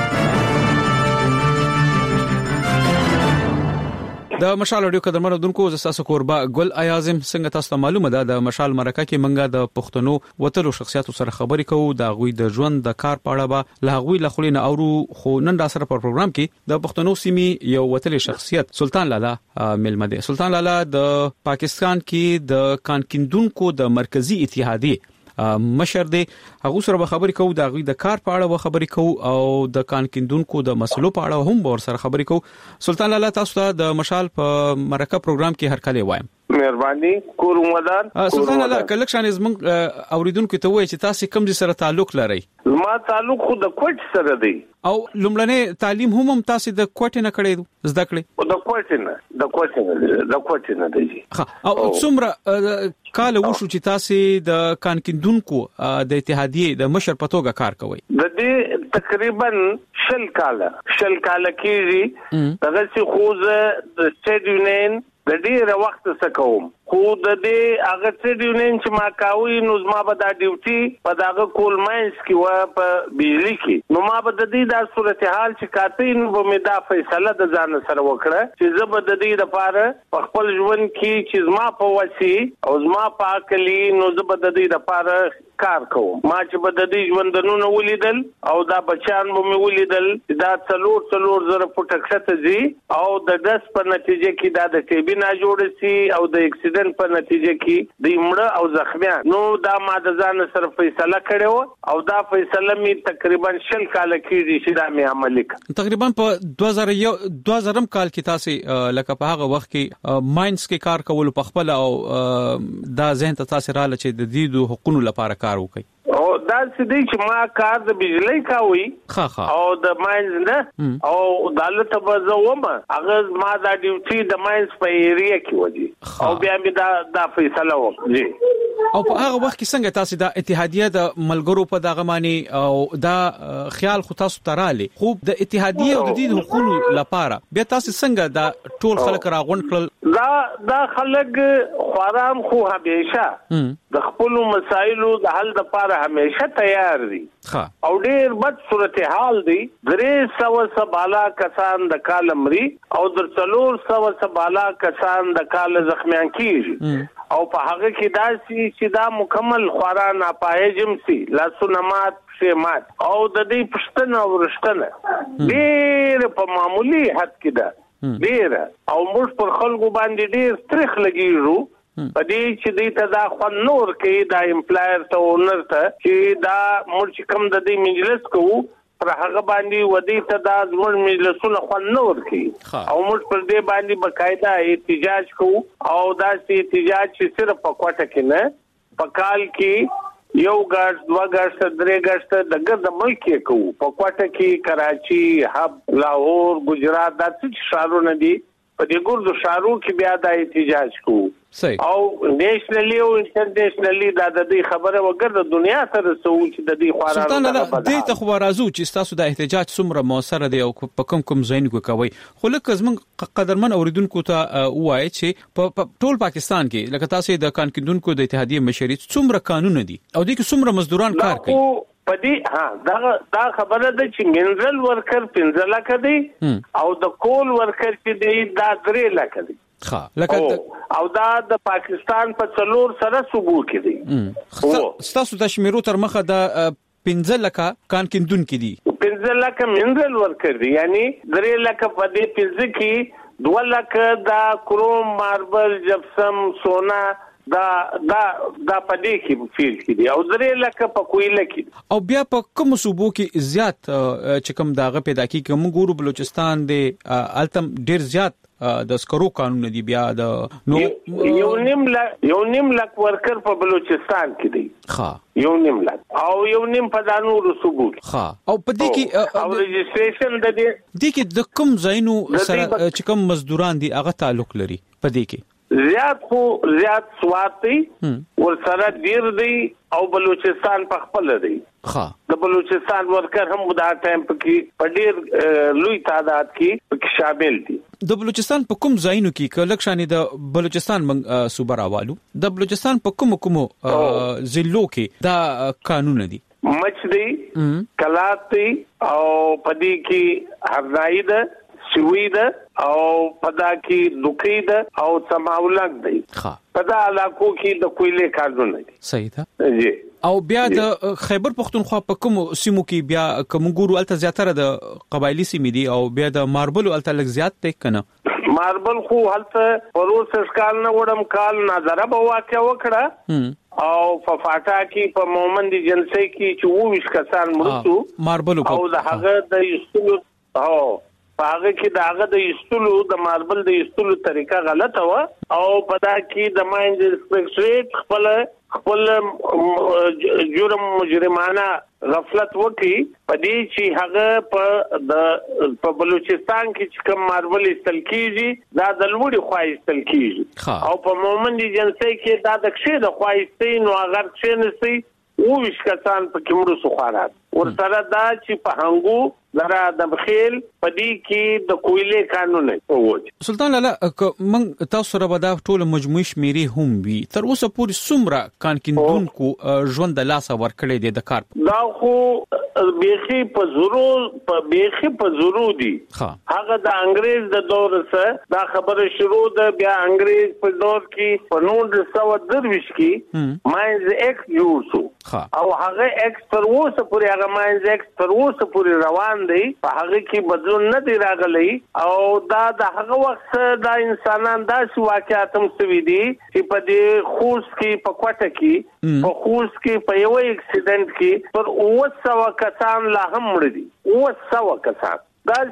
د مشال رادیو قدرمنو دونکو ز تاسو کوربه ګل ایازم څنګه تاسو معلومه ده د مشال مرکه کې منګه د پښتنو وتلو شخصیتو سره خبرې کوو، د غوي د ژوند د کار په اړه به له غوي لخلینه اورو. خو نن دا سره په پروګرام کې د پښتنو سیمې یو وتلې شخصیت سلطان لالا ملمه ده. سلطان لالا د پاکستان کې د کان کیندونکو د مرکزی اتحادیې مشر دی. هغه سره خبرې کوو د غوي د کار په اړه خبرې کوو او د کان کیندونکو د مسلو په اړه هم ور سره خبرې کوو. سلطان لالا تاسو ته د مشال په مرکه پروګرام کې هر کله وایم. مهرباني کورومدار. سلطان لالا کله شان زمنګ اوریدونکو ته وایي چې تاسو کوم ځای سره تعلق لرئ؟ ما تعلق خو د کوټ سره دی. او لومړنی تعلیم هم تاسو د کوټ نه کړی زده کړی؟ د کوټ نه دی. او څومره کال وشو چې تاسو د کان کیندونکو د اتحادیې د مشر په توګه کار کوئ؟ د دې تقریبا 10 کال کېږي. دغه څه خو د سټیټ یونین د ډیره وخت څخه کوم، خو د دې هغه څه یونین چې ما کاوی نو زما به دا ډیوټي په دغه کول ماینز کې و په بجلی کې، نو ما به د دې د صورتحال چې کاته نو به مې دا فیصله د ځان سره وکړه چې زه به د دې لپاره په خپل ژوند کې چې زما په وسی او زما په عقلی نو زه به د دې لپاره کار کوم. ما چې به د دې ژوندونو ولیدل او دا بچان به مې ولیدل دا څلور زره فوټه کښته ځي او د دس په نتیجه کې دا د ټي بي نه جوړ شي او د اکسیډنټ په نتیجه کې د مړه او زخمیان. نو دا ما د ځان سره فیصله کړو او دا فیصله می تقریبا 10 کال کېږي چې دا می عملي کړ. تقریبا په 2000 کال کې تاسو لکه په هغه وخت کې ماینز کې کار کول په خپل او دا ذهن ته تاسو رااله چې د دې د حقوقو لپاره کار وکړي. او دا څه چې ما کار د بجلی کاوي او د ماینز نه او دالت بزوم هغه ما دا ډیوټي د ماینز په ایریا کې ودی او بیا مې دا فیصله وکړه. او په هغه وخت کې څنګه تاسو د اتحادیه د ملګرو په دغه معنی او دا خیال خو تاسو تراله خو د اتحادیه او د دې حقوقو لپاره بیا تاسو څنګه دا ټول خلک راغونډ کړل؟ دا خلک خورام خو همیشه د خپل مسایلو د حل لپاره همیشه تیار دي او ډیر بد صورتحال دي. 300 بالا کسان د کال مري او در 400 بالا کسان د کال زخمیان کیږي او په هغه کې دا چې دا مکمل خورا ناپایجم سي لاسونه مات مات او د دې پښتنه ورشتنه ډیر په معمولی حد کې ده ډیر او موږ پر خلکو باندې ډیر تاریخ لګیږو په دې چې دې ته دا خو نور کې دا امپلایر ته اونر ته چې دا موږ کوم د دې مجلس کوو پر هغه باندې ودی ته دا زموږ مجلسونه خو نور کې او موږ پر دې باندې بقاعده احتجاج کوو او دا چې احتجاج چې صرف په کوټه کې نه په کال کې یو غاښ دوا غاښ درې غاښ د ګرد ملک کې کوو په کوټه کې کراچي حب لاهور ګجرات د څه شهرونه دي په دې ګردو شهرو کې بیا د احتجاج کوو او نېشنلی او انټرنیشنلی دا د دې خبره وګر د دنیا سره سوچ د دې خورا سلطان الله دې ته خو راځو چې تاسو د احتجاج څومره موثر دی او په کوم ځایونو کوي خو لکه زمونږ قدرمن اوریدونکو ته وایي چې په ټول پاکستان کې لکه تاسو د کان کیندونکو د اتحادیې مشري څومره قانون دي او دې کې څومره مزدوران کار کوي پدې دا خبره ده چې منزل ورکر 15 لک دي او د کول ورکر چې دی دا 3 لک دي او دا د پاکستان په څلور سره صوبو کې دي. تاسو د شمیرو تر مخه د 15 لک کان کیندون کې دي 15 لک منزل ورکر دي یعنی 3 لک په دې 15 کې 2 لک دا کروم ماربل جپسم سونا دا پدې کې فیل کې دي او 3 لک په کویله کې او بیا په کوم صوبو کې زیات چې کوم داغه پیدا کی کوم ګورو بلوچستان دی التم ډیر زیات د سکرو قانون دی بیا د نو یو نیم لک ورکر په بلوچستان کې دی یو نیم لک او یو نیم په دانو رسوبو او په دې کې او رجسټریشن د دې کې د کوم ځایونو سره چې کوم مزدوران دي هغه تعلق لري په دې کې زیات سواتي ور سره ډیر دی او بلوچستان په خپل دی د بلوچستان ورکر هم دا ټایم په ډیر لوی تعداد کې شامل دي. د بلوچستان په کوم ځایونو کې کلک شانې د بلوچستان صوبه راوالو د بلوچستان په کوم ضلعو کې دا قانون دي؟ مچ دی کلات دی او پدې کې هرنائی ده سوی ده او پدا کې دوکې ده او سماولک دی پدا علاقو کې د کویلې قانون دی. صحیح ده جی. او بیا د خیبر پختونخوا په کوم سیمو کې بیا کوم ګورو الته زیاتره د قبایلی سیمې دي او بیا د ماربل الته لږ زیات دی کنه؟ ماربل خو هلته پروسس کال نه وړم کال نظر به واقع وکړه او په فاټا کې په مومند جنسي کې چې 20 کسان مرتو ماربل او د هغه د یستلو په هغه کې د هغه د یستلو د ماربل د یستلو طریقه غلطه و او په دا کې د ماین انسپکټریټ خپل جرم مجرمانه غفلت وکړي په دې چې هغه په بلوچستان کې چې کوم ماربل استل کیږي دا د لوړي خوای استل کیږي او په مومند جنسي کې دا د کښې د خوای استي نو هغه څه نسي او وشکسان په کومو سخارات ورسره دا چې په هنګو زرا د بخیل پدې کې د کویلې قانون نه سلطان لاله من تاسو سره به دا ټول مجموعي شمیرې هم وي تر اوسه پورې څومره کانکیندونکو ژوند د لاس ورکړې دي د کار دا خو بیخي په ضرور دي هغه د انګريز د دور سره دا خبره شروع ده بیا انګريز په دور کې په 1923 کې ماینز ایکس جوړ شو او هغه ایکس تر اوسه پورې هغه ماینز ایکس تر اوسه پورې روان دی په هغه کې بدلون نه دی راغلی او دا د هغه وخت دا انسانان داسې واقعیت هم سوي دي چې په دې خوست کې په کوټه کې په خوست کې په یو اکسیډنټ کې پر 900 کسان لا هم مړ دي 900 کسان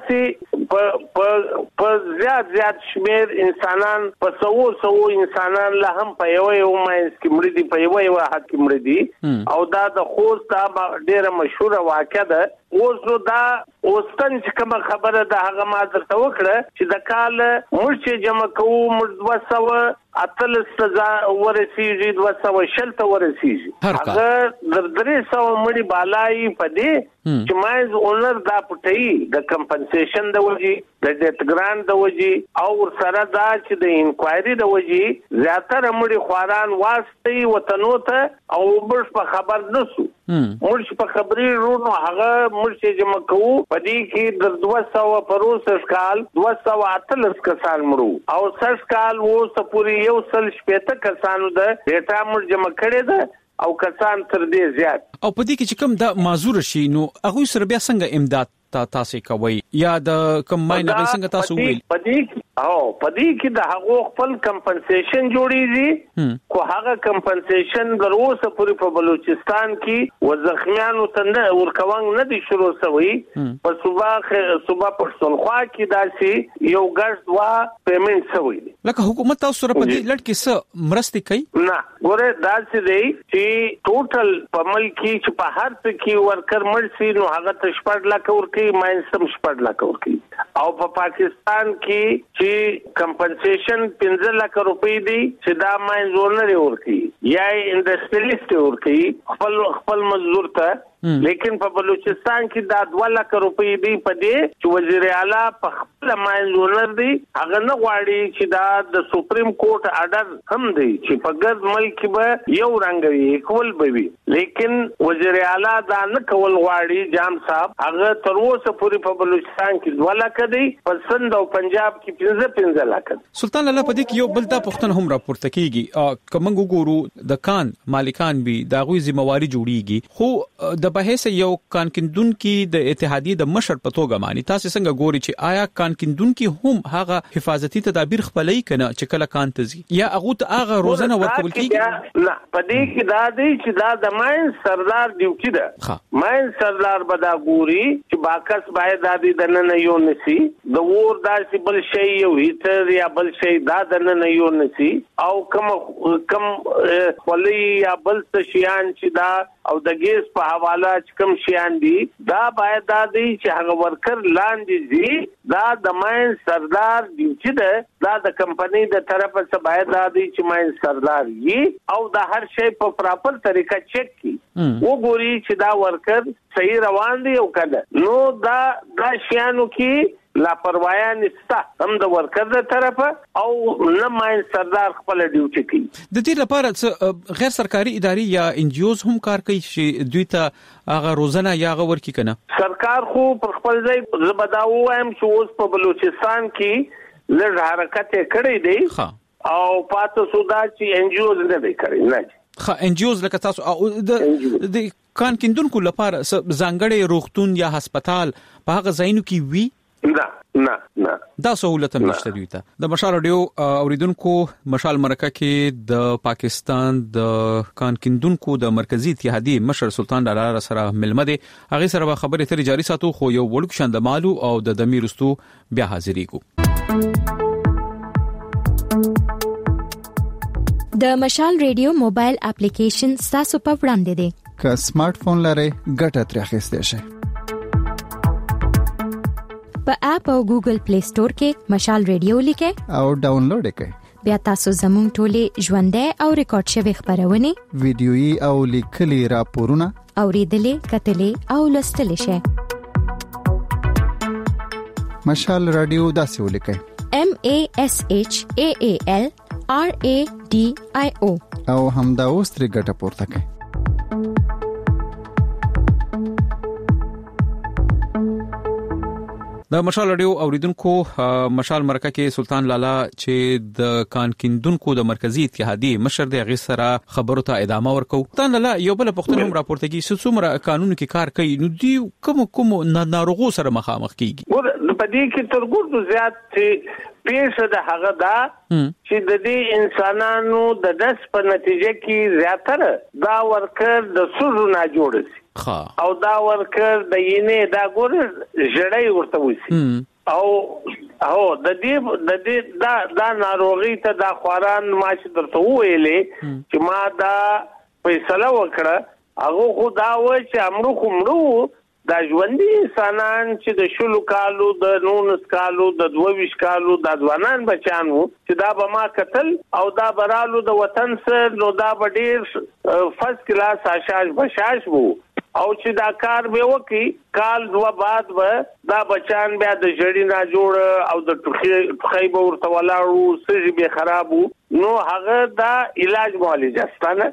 داسې په زیات شمیر انسانان په 100 انسانان لا هم په یو ماینس کې مړ دي په یو حد کې مړ دي او دا د خوست دا ډیره مشهوره واقعه ده اوس دا اوستن چې کوم خبره ده هغه ما درته وکړه چې د کال مرچ جمع کوو مر 200 اتل سزا ورسیږي 200 ورسیږي هغه د 300 مړي بالای پدې چې مایز اونر دا پټي د کمپنسیشن د وجي د ډیټ ګرانټ د وجي او سره دا چې د انکوایري د وجي زیاتره مړي خواران واسطي وطنو ته او برش په خبر نسو مرش په خبري رونو هغه مرش جمع کوو پدې کې د 200 پروسس کال 208 کسان مړو او سس کال وو سپوري یو سل شپته کسانو د ډیټا مر جمع کړي ده او کسان تر دې زیات او پدې کې چې کوم د معذور شي نو هغه سره بیا څنګه امداد تاسو کوي یا د کوم ماینه څنګه تاسو ویل پدې کې د هغه خپل کمپنسیشن جوړیږي خو هغه کمپنسیشن د اوسه پوری په بلوچستان کې وزخمیانو ته ورکوان نه دي شروع شوی په صوبه پښتونخوا کې داسي یو ګرځ وا پیمنٹ شوی لکه حکومت تاسو سره په دې لړ کې څه مرسته کوي نه ګوره داسي دی چې ټوټل په ملک کې په هر څه کې ورکر مرسي نو هغه تشپړ لا کور کې ماینسم شپړ لا کور کې او په پاکستان کې چې کمپنسیشن 15 لک روپۍ دي چې دا ماین زونر ورکی یا انډستریالیست ورکی خپل مزدور ته لیکن په بلوچستان کې دا 2 لک روپۍ دي په دې چې وزیر اعلی په خپل ماین زونر دي هغه نه غواړي چې دا د سپریم کورټ آرډر هم دی چې په ګرد ملک به یو رنګ وي کول به وي لیکن وزیر اعلی دا نه کول غواړي جام صاحب هغه تر اوسه پوری په بلوچستان کې 2 لک دي په سند او پنجاب کې 15 لک سلطان الله په دې کې یو بل دا پښتنه هم راپورته کیږي کومنګ وګورو د کان مالکان به دا غوي ذمہواری جوړیږي خو د بحث یو کانکندون کې د اتحادیه د مشر په توګه مانی تاسو څنګه ګوري چې آیا کانکندون کې هم هغه حفاظتي تدابیر خپلای کنه چې کله کان تزي یا هغه هغه روزنه ورکول کیږي نه پدې کې دا دی چې دا د ماین سردار ډیوټي ده ماین سردار بدا ګوري چې باکس باید د نن یو نسی د ور داسې بل شی یو هیټر یا بل شی دا د نن یو نسی او کم خلی یا بل څه شیان چې دا او د ګیس په حواله کوم شیان دي دا باید دا دی چې هغه ورکر لاندې دي دا د ماین سردار ډیوټي ده دا د کمپنۍ د طرفه څخه باید دا دی چې ماین سردار یې او د هر شی په پراپر طریقه چیک کی وګوري چې دا ورکر صحیح روان دی او کنه نو دا شیانو کې لاپروايي نشته هم د ورکر د طرفه او نه ماین سردار خپل ډیوټي کوي د دې لپاره غیر سرکاري ادارې یا ان جی اوز هم کار کوي چې دوی ته هغه روزنه یا هغه ورکی کنه سرکار خو پر خپل ځای زبدا وایم چې اوس په بلوچستان کې لږ حرکت کړی دی او پاتې سودا چې ان جی اوز نه دی کړی نه ان جی اوز لکه تاسو او د کانکندونکو لپاره ځانګړي روغتون یا هسپتال په هغه ځایونو کې وی نه دا سہولت هم نشته دوی ته. د مشال رادیو اوریدونکو مشال مرکه کې د پاکستان د کانکیندونکو د مرکزی اتحادیه مشر سلطان ډالر سره ملمه دي. هغه سره خبرې تر جاري ساتو خو یو وړوک شند مالو او د دمیرستو بیا حاضرېګو. د مشال ریډیو موبایل اپلیکیشن تاسو په وړاندې دی. که سمارټ فون لرئ ګټه ترې اخیستئ شئ. په اپ او ګوګل پلی سٹور کې مشال ریډیو لیکئ او ډاونلوډ کړئ. بیا تاسو زموږ ټولې ژوندۍ او ریکارډ شوی خبرونه، ویډیويي او لیکلي راپورونه اوریدلې، کتلې او لوستلې شئ. مشال رادیو داسې ولیکئ: MASHAAL RADIO او همدا اوس ترې ګټه پورته کړئ. د مشال رادیو اوریدونکو مشال مرکه کې سلطان لالا چې د کانکیندونکو د مرکزی اتحادیه مشر دی غي سره خبرو ته ادامه ورکو. سلطان لالا یو بل پښتون هم راپورته کی څومره قانون کې کار کوي نو دی کوم ناروغو سره مخامخ کیږي. ور په دې کې ترګورو زیات چې پیښه د هغه دا چې د دې انسانانو د دس په نتیجه کې زیاتره دا ورکر د سوزو نه جوړ شي او دا ورکر د ینې دا ګور جړای ورته وسی او د دې دا ناروغي ته دا خواران ما چې درته ویلې چې ما دا فیصله وکړه هغه خو دا و چې امرو دا ژوندۍ انسانان چې د شلو کالو د 19 کالو د 22 کالو د ځوانان بچان وو چې دا به ما قتل او دا برالو د وطن سره نو دا ډیر فرست کلاس آشاش بشاش وو او چې دا کار به وکي کال دوا بعد و دا بچان بیا د جړی نه جوړ او د ټخی به ورته ولاړو سږي به خراب نو هغه دا علاج معالجه ستانه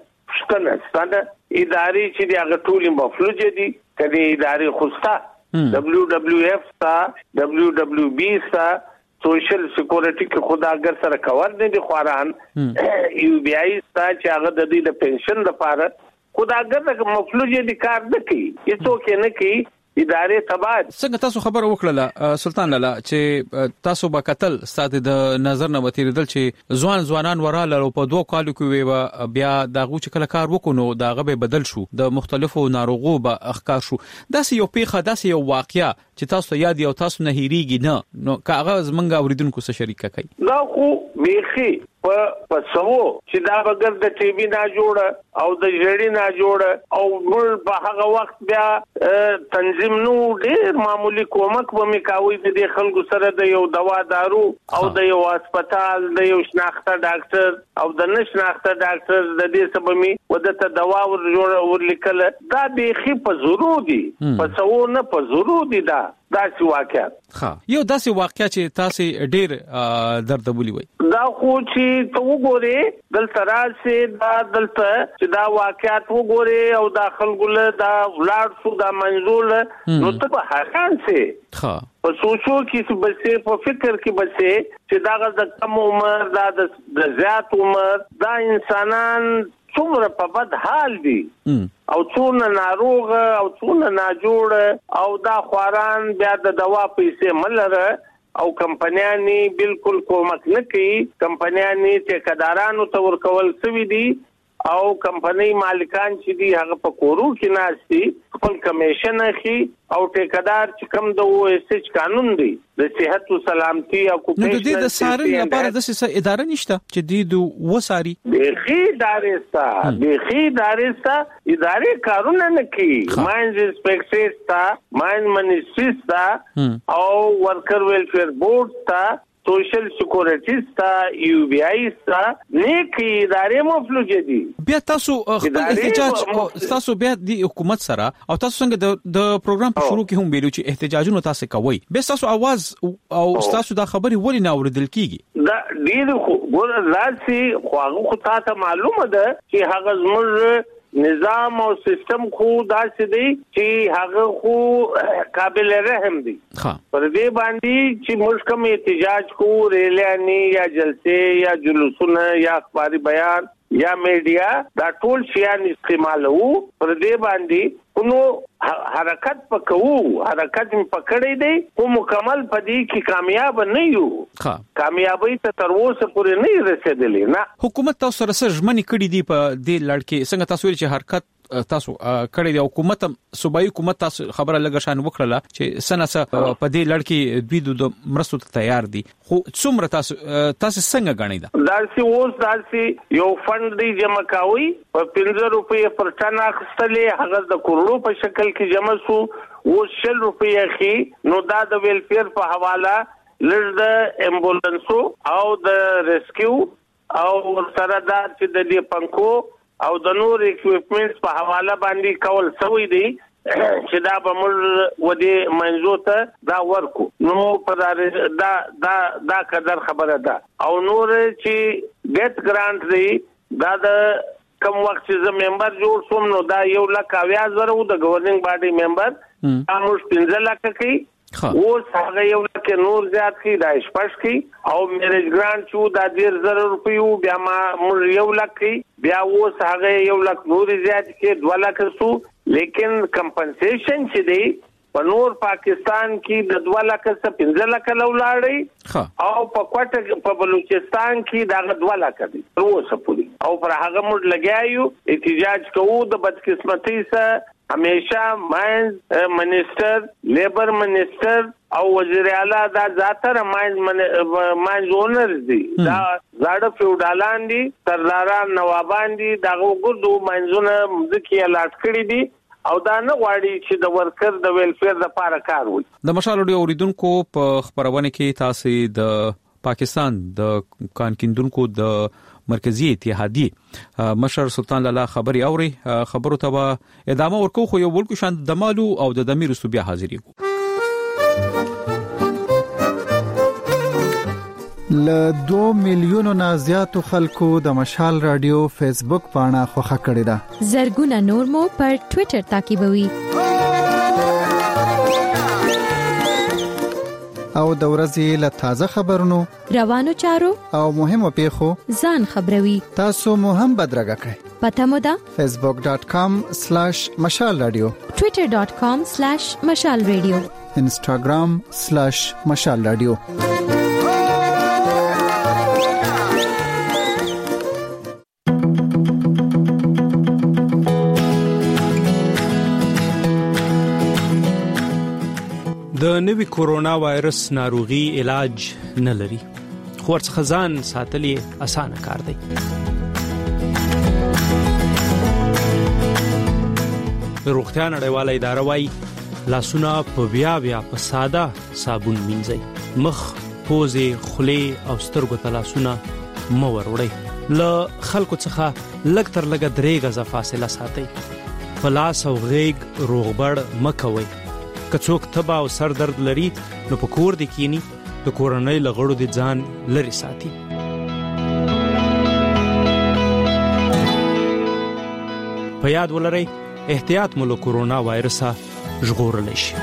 اداري چې هغه ټول مفلوج دي کدي اداري خوستا WWF تا WWB تا سوشل سکیورټي کې خداګر سره کور نه دي خواران UBI تا چې هغه د دې د پنشن لپاره خداګر د مفلوج دي کار نه کوي هیڅ کې نه کوي ادارې تباد. څنګه تاسو خبر وکړه سلطان لالا چې تاسو به قتل ستاسو د نظر نه وتیریدل چې ځوانان وراله په 2 کالو کې بیا داغه چې کله کار وکونو داغه به بدل شو د مختلفو ناروغو به اخکار شو. داسې یو پیخه داسې یو واقعیا چې تاسو یاد یو تاسو نه هېریږي نه نو کاغه زمنګ اوریدونکو سره شریک کړئ. دا خو بیخي په سمو چې دا بغیر د ټي بي نه جوړ او د جړی نه جوړ او ګل په هغه وخت بیا تنظیم نو ډیر معمولی کومک به میکاوي د خلکو سره د یو دوا دارو او د یو هسپتال د یو شناخته ډاکټر او د نشناخته ډاکټر د دې سبمي ودته دوا ورلیکل دا بیخي په ضروري دي په سو نه په ضروري دي دا داسې واقعیت یو داسې واقعیا چې تاسو ډیر دردولي وي دا خو چې ته وګورې دلته راځي دا دلته چې دا واقعیت وګورې او دا خلکو له دا ولاد سو دا منزول نو ته په حیران سي په سوچو کې بسې په فکر کې بسې چې دا د کم عمر دا د زیات عمر دا انسانان څومره په بد حال دي او څونه ناروغ او څونه ناجوړ او دا خواران بیا د دوا پیسې ملره او کمپنیانی بالکل کومک نه کوي کمپنیانی ټیکدارانو ته ورکول سوي دي او کمپنی مالکان چې دي هغه په کورو کې ناشتي خپل کمیشن اخی او ټیکدار چې کم د OSH قانون دی د صحت او سلامتی او کوپیشن نو د سارن لپاره د څه اداره نشته چې د وساري بخي دارستا ادارې کارونه نه کوي ماینز انسپیکټر تا ماین منیسټری تا او ورکر ویلفیر بورډ تا سوشل سکیورټی تا UBI تا نیکی ادارې مفلوج دي بیا تاسو خپل احتجاج تاسو بیا د حکومت سره او تاسو څنګه د پروګرام په شروع کې هم ویلو چې احتجاجونه تاسو کوي بیا تاسو आवाज او تاسو د خبري ولې نه اوریدل کیږي دا ډیر ګور راځي خو هغه ته معلومه ده چې هغه زموږ نظام او سیستم خو داسې دی چې هغه خو قابل رحم دی پر دې باندې چې مشکم احتجاج کو ریلیانی یا جلسه یا جلوسونه یا اخباری بیان یا میډیا دا ټول شیان استعمالو پر دې باندې نو حرکت پکوو حرکت پکړې دی او مکمل پدې کې کامیاب نه یو کامیابی ته تر اوسه پورې نه رسیدلې نه حکومت تاسو سره ژمنې کړې دي په دې لړ کې څنګه تاسو ویل چې حرکت تاسو کړی دی حکومت صوبایي حکومت تاسو خبره لګه شان وکړه چې سناسه په دې لړ کې دوی د مرستو ته تیار دي خو څومره تاسو څنګه غنئ دا داسې یو فند دی جمع کاوي په 15 روپیا پر ټن اخستلې هغه د کروڑو په شکل کې جمع شو او 100 روپیا خي نو دا د ویلفیر په حواله لږ د امبولانسو او د ریسکیو او سره دا چې د دې پنکو او د نور اکوپمنټس په حواله باندې کول سوي دي چې دا به موږ ودی منځو ته دا ورکو نو په دا قدر خبره ده او نور چې ګټ ګرانټ دی دا د کوم وخت چې زه ممبر جوړ شوم نو دا 1,80,000 د گورننګ باډي ممبر موږ 15 لک کوي او څنګه یو لکه نور زیات کی دا شپږ کی او میریج ګرانټ شو دا 1,000 روپیو بیا ما مور یو لک کی بیا و څنګه یو لک نور زیات کی 2 لک شو لیکن کمپنسیشن چې دی په نور پاکستان کې د 2 لک څخه 15 لک لولاړي او په کوټه په بلوچستان کې دا 2 لک دي اوسه پوری او پر هغه موږ لګیایو احتجاج کوو د بدقسمتۍ سره همیشه ماینز منسٹر لیبر منسٹر او وزیر اعلی دا ذاتره ماینز اونرز دي دا زاړه فیوډالان دي سرداران نوابان دي دا وګړو ماینزونه ځکه الاټ کړی دي او دا نه غواړي چې د ورکر د ویلفیر لپاره کار وکړي د مشال اډیو اوریدونکو په خبرونه کې تاسو د پاکستان د کانکیندونکو د مرکزی اتحادیه مشر سلطان لالا خبري اوري خبرو ته ادامه ورکو خو یو بل کو شان د مالو او د دمیر صوبیا حاضرې ل 2 میلیونو نه زیاتو خلکو د مشال رادیو فیسبوک پاڼه خوښه کړې ده زرګونه نور مو پر ټوئیټر تعقیبوي او د ورځې له تازه خبرونو روانو چارو او مهمو پیښو ځان خبروي تاسو مو هم بدرګه کړئ پته مو ده facebook.com/مشال رادیو twitter.com/مشال رادیو instagram/مشال رادیو د نوي کورونا وایرس ناروغي علاج نه لري خو ورڅخه ځان ساتل اسانه کار دی روغتیا نړیواله اداره وايي لاسونه په بیا په ساده صابون مینځئ مخ پوزې خولې او سترګو ته لاسونه مه وروړئ له خلکو څخه لږ تر لږه 3 غزه فاصله ساتئ په لاس او غېږ روغبړ مه کوئ که څوک تبه او سر درد لري نو په کور دې کینی د کورنۍ له غړو دې ځان لري ساتي په یاد ولرئ احتیاط مو له کورونا وایرسه ژغورلی شي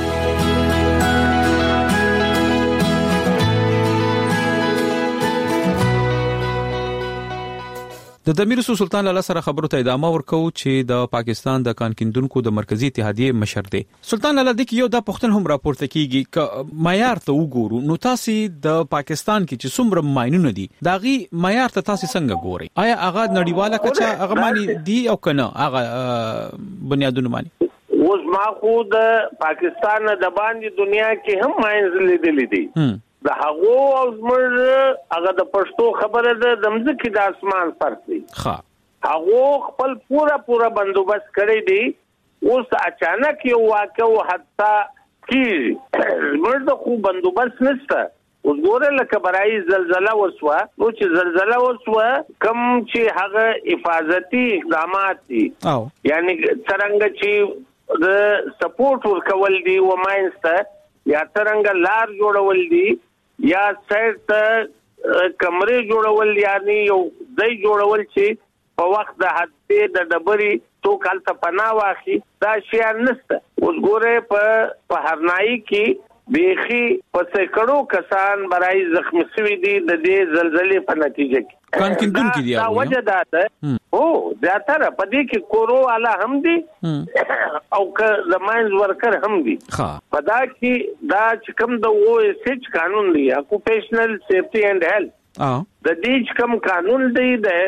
د دمیر سلطان لالا سره خبرو ته ادامه ورکو چې د پاکستان د کانکیندونکو د مرکزی اتحادیه مشر دی سلطان لالا د یو د پښتون هم راپورته کیږي ک معیار ته وګورو نو تاسو د پاکستان کې چې څومره ماینونه دي داغي معیار ته تاسو څنګه ګوري آیا هغه نړیواله کچا هغه مانی دی او کنه هغه بنیادونه مانی اوس ما خو د پاکستان د باندې دنیا کې هم ماینز لیدلې دي د هغو او زمر هغه د پښتو خبره ده د مځکې د اسمان فرق دی هغه خپل پورا بندوبست کړی دی اوس اچانک یو واقع حتی کی زمر د خو بندوبست نشته اوس ګوره لکه برای زلزلہ وسوه نو چې زلزلہ وسوه کم چې هغه حفاظتي اقدامات دي یعنی څنګه چې د سپورټ ورکول دي و ماینسته یا څنګه لار جوړول دي یا سایت کمرې جوړول یعنی یو ځای جوړول چې په وخت د حادثه د ډبري تو کال ته پناه واخی دا شی نشته اوس ګوره په هرنای کې بیخي په سکړو کسان برای زخمی شوي دي د دې زلزلې په نتیجه کې کان کیندون کې دی دا وجه ده او زیاتره په دې کې کورو والا هم دي او که زماینز ورکر هم دي په دا کې دا چې کوم د OSH قانون دی اکوپیشنل سیفټي اینڈ هیلث د دې کوم قانون دی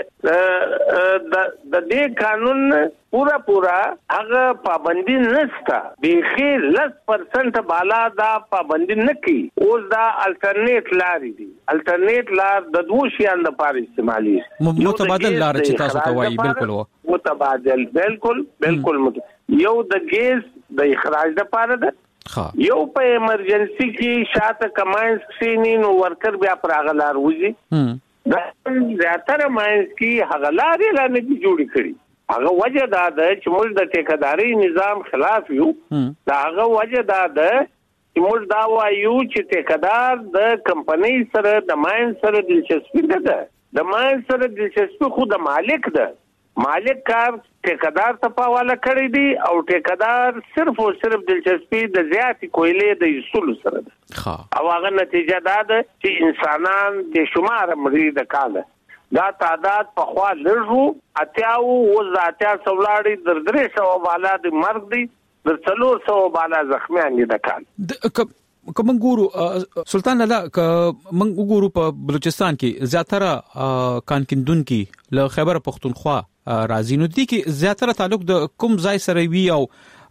د دې قانون پورا هغه پابندي نشته بیخي 10% بالا دا پابندي نه کوي اوس دا الټرنیټ لارې دي الټرنیټ لار د دوه شیان لپاره استعمالي متبادل لار چې تاسو ته وایي بالکل متبادل بالکل یو د ګیس د اخراج لپاره ده یو په ایمرجنسي کې شاته کماینس سینې نو ورکر بیا پراغلار وځي دا زیاتره ماینس کې هغلارې لانه دي جوړی کړی هغه وجه دا ده چې موږ د ټیکداري نظام خلاف یو دا هغه وجه دا ده چې موږ دا وایو چې ټیکدار د کمپنۍ سره د ماین سره دلچسپي نه ده د ماین سره دلچسپي خو د مالک ده مالک کار ټیکدار ته پاواله کړی دی او ټیکدار صرف او صرف دلچسپي د زیاتې کویلې د اصول سره ده او هغه نتیجه دا ده چې انسانان د شمار مړي د کاله دا تعداد په خوا لږو اتیاو و ذاتیا سولاړي در 300 بالا د مرګ دی در 400 بالا زخمیان دي د کال کوم ګورو سلطان الله کوم ګورو په بلوچستان کې زیاتره کان کیندون کې له خیبر پختونخوا راځي نو دي کې زیاتره تعلق د کوم ځای سره وی او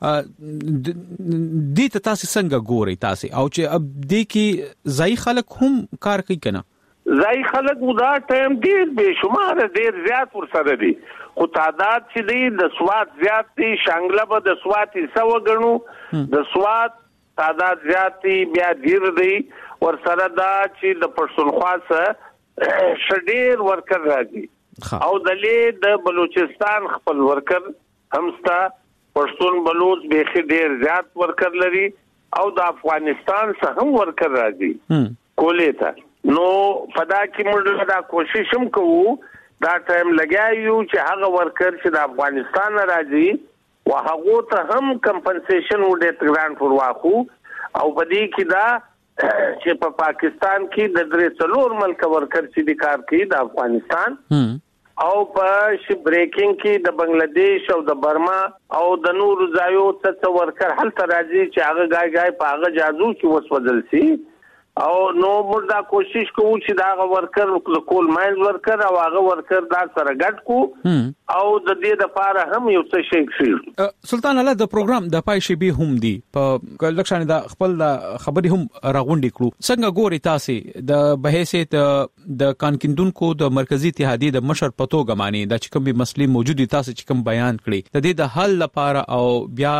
دې ته تاسو څنګه ګوري تاسو او چې اب دې کې ځای خلک هم کار کوي کنه ځای خلک ودا ټایم ډیر به شمار ډیر زیات ورسره دي خو تعداد چې دی د سواد زیات دي شانګله به د سواد 100 غنو د سواد تعداد زیاتی بیا ډیر دی ورسره دا چې د پښتونخوا سره شډیر ورکر راځي او د بلوچستان خپل ورکر همستا پښتون بلوچ به ډیر زیات ورکر لري او د افغانستان څخه هم ورکر راځي کولې ته نو فدا کې موږ دا کوشش هم کوو دا ټایم لګایو چې هغه ورکر چې د افغانستان راځي وهغه ته هم کمپنسیشن وډه ګرانټ ورواخو او بدی کې دا چې په پاکستان کې د 3 ملک ورکر چې د کار کوي د افغانستان او په شپ بریکینګ کې د بنگلاديش او د برما او د نور ځایو څخه ورکر هل تراځي چې هغه غای په هغه جازو کې وسودل سي او نو موږ دا کوشش کوو چې دا ورکر د کول ماینز ورکر او هغه ورکر دا سره ګډ کو او د دې لپاره هم یو څه شي کړی سلطان الله د پروګرام د پای شی به هم دی په لکشان د خپل خبري هم راغونډې کړو څنګه ګوري تاسو د بحثیت د کان کیندونکو د مرکزی اتحادیه د مشر پتو غمانی د چکم به مسلې موجودي تاسو چې کوم بیان کړی د دې د حل لپاره او بیا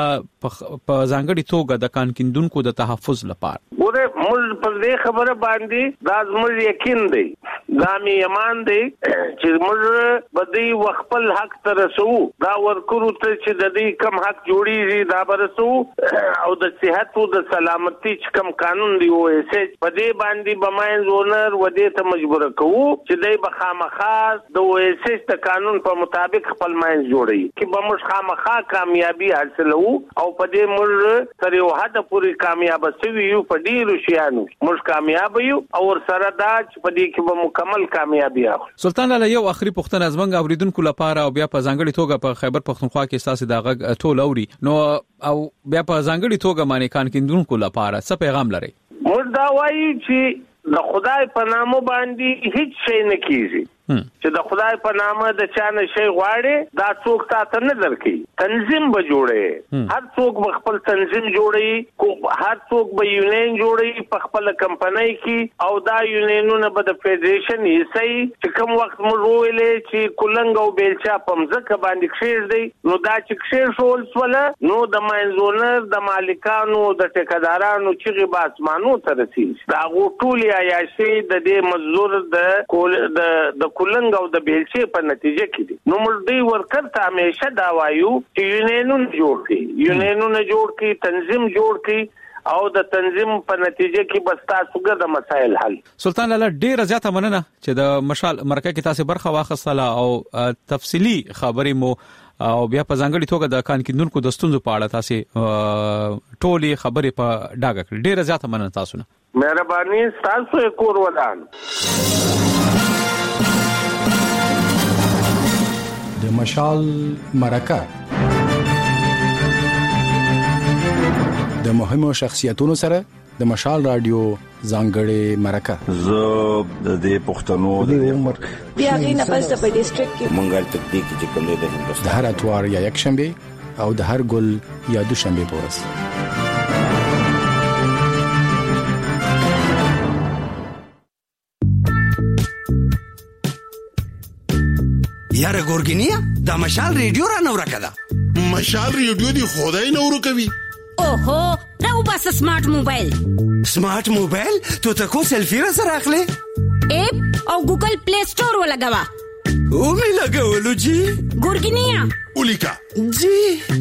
په ځانګړي توګه د کان کیندونکو د تحفظ لپاره موږ په دې خبره باندې دا زموږ یقین دی دا می ایمان دی چې موږ بدی وخپل حق ترسو دا ورکو ته چې د دې کم حق جوړیږي دا برسو او د صحت او د سلامتی چې کم قانون دی OSH په دې باندې بماین زونر و دې ته مجبور کوو چې دای بخامخا د OSH د قانون په مطابق خپل ماین جوړي چې بمش خامخا کامیابی حاصلو او په دې موږ تر یو حد پورې کامیاب شوي یو په ډیرو شیانو موږ کامیاب یو او سره دا چې په دې کې به مکمل کامیابی اخلو سلطان الله یو اخري پوښتنه زمنګ اوریدونکو لپاره او بیا په ځانګړي توګه په خیبر پختونخوا کې اساس دا غ ټول اوري نو او بیا په ځانګړي توګه باندې کان کیندونکو لپاره څه پیغام لري موږ دا وایو چې د خدای په نامه باندې هیڅ شی نه کیږي چې د خدای په نامه د چانه شی غواړي دا څوک تاسو نه درکې تنظیم به جوړي هر څوک به خپل تنظیم جوړي هر څوک به یونین جوړي په خپل کمپنۍ کې او دا یونینونه به د فدریشن حصہ چې کوم وخت موږ ویلې چې کولنګ او بیلچا پمزکه باندې کښیر دی نو دا چې کښیر شول سوله نو د ماینزونر د مالکانو د ټیکدارانو چې به اسمانو ته رسیږي دا غوټولي عیاشي د دې مزدور د کولنګ او د بیلچې په نتیجه کې دي نو موږ دوی ورکر ته همیشه دا وایو چې یونینونه جوړ کړي تنظیم جوړ کړي او د تنظیم په نتیجه کې بس تاسو د مسائل حل سلطان الله ډیر زیاته مننه چې د مشال مرکه کې تاسو برخه واخیستله او تفصیلی خبرې مو او بیا په ځانګړي توګه د کان کیندونکو د ستونزو په اړه تاسو ټولې خبرې په ډاګه کړې. ډیره زیاته مننه تاسو نه. مهرباني تاسو کور ودان. د مشال مرکه د مهمو شخصیتونو سره د مشال رادیو ځانګړې مرکه. زه د دې پښتنو د عمر بیا غینه پس د ډیسټریکټ کې منګل تکتیک چې کوم دی د هندوستان د هر اتوار یا یک شنبه او د هر ګل یا دوشنبه پورس. یاره ګورګینیا دا مشال ریډیو را نو راکده. مشال ریډیو دی خدای نو ورکوي. اوهو راو بس سمارټ موبایل. سمارټ موبایل ته تاسو سلفي را سره اخلي؟ اپ او ګوګل پلی سٹور ولګوا. او می لګولو جی. ګورګینیا اولیکا جی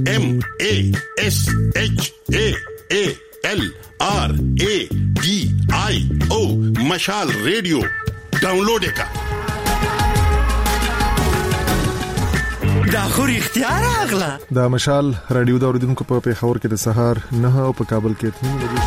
MASHALRADIO مشال ریډیو ډاونلوډ کا. دا خو اختیار اغلا. دا مشال رادیو د اوریدونکو په پیښور کې د سهار 9 او په کابل کې 3 بجې.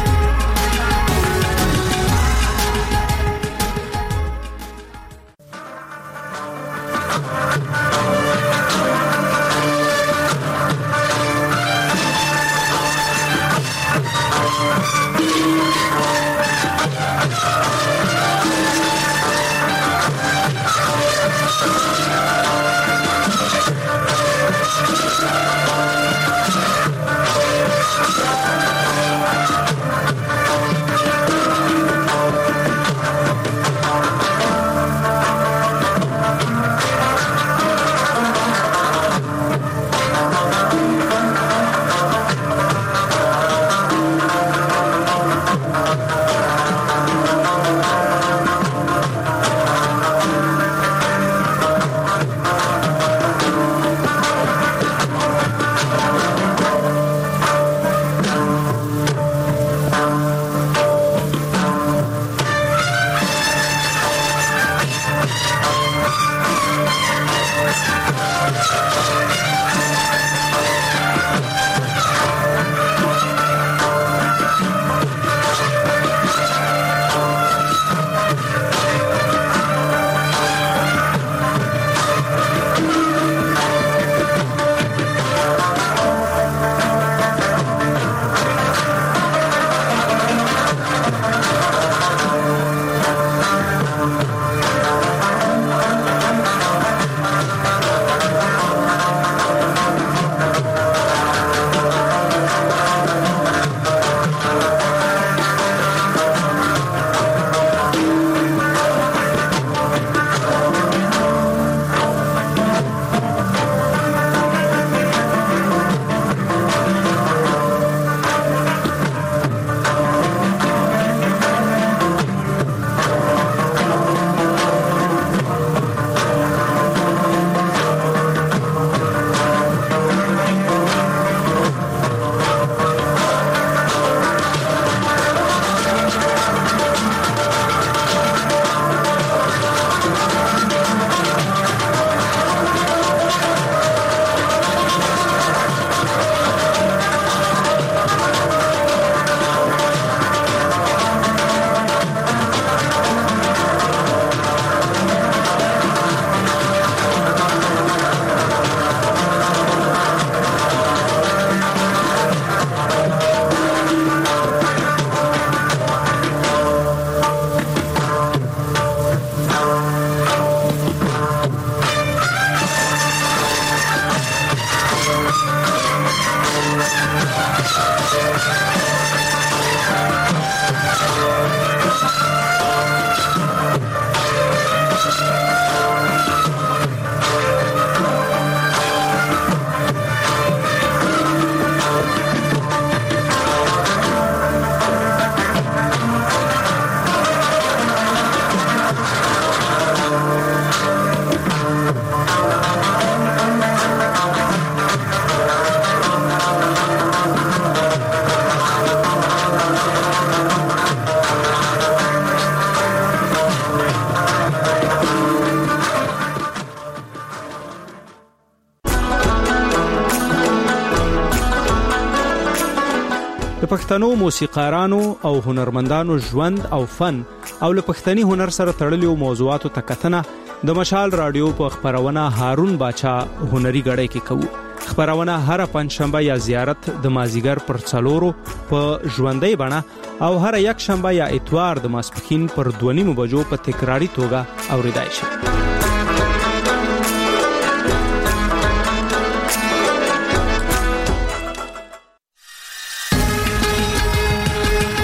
پښتنو موسیقارانو او هنرمندانو ژوند او فن او له پښتني هنر سره تړلو موضوعاتو ته کتنه د مشال رادیو په خبرونه هارون باچا هنري غړی کې کوو. خبرونه هر پنځشنبه یا زیارت د مازیګر پر 4 په ژوندۍ بڼه او هر یک شنبه یا اتوار د ماسپښین پر 2:30 بجو په تکراری توګه اوریدای شي.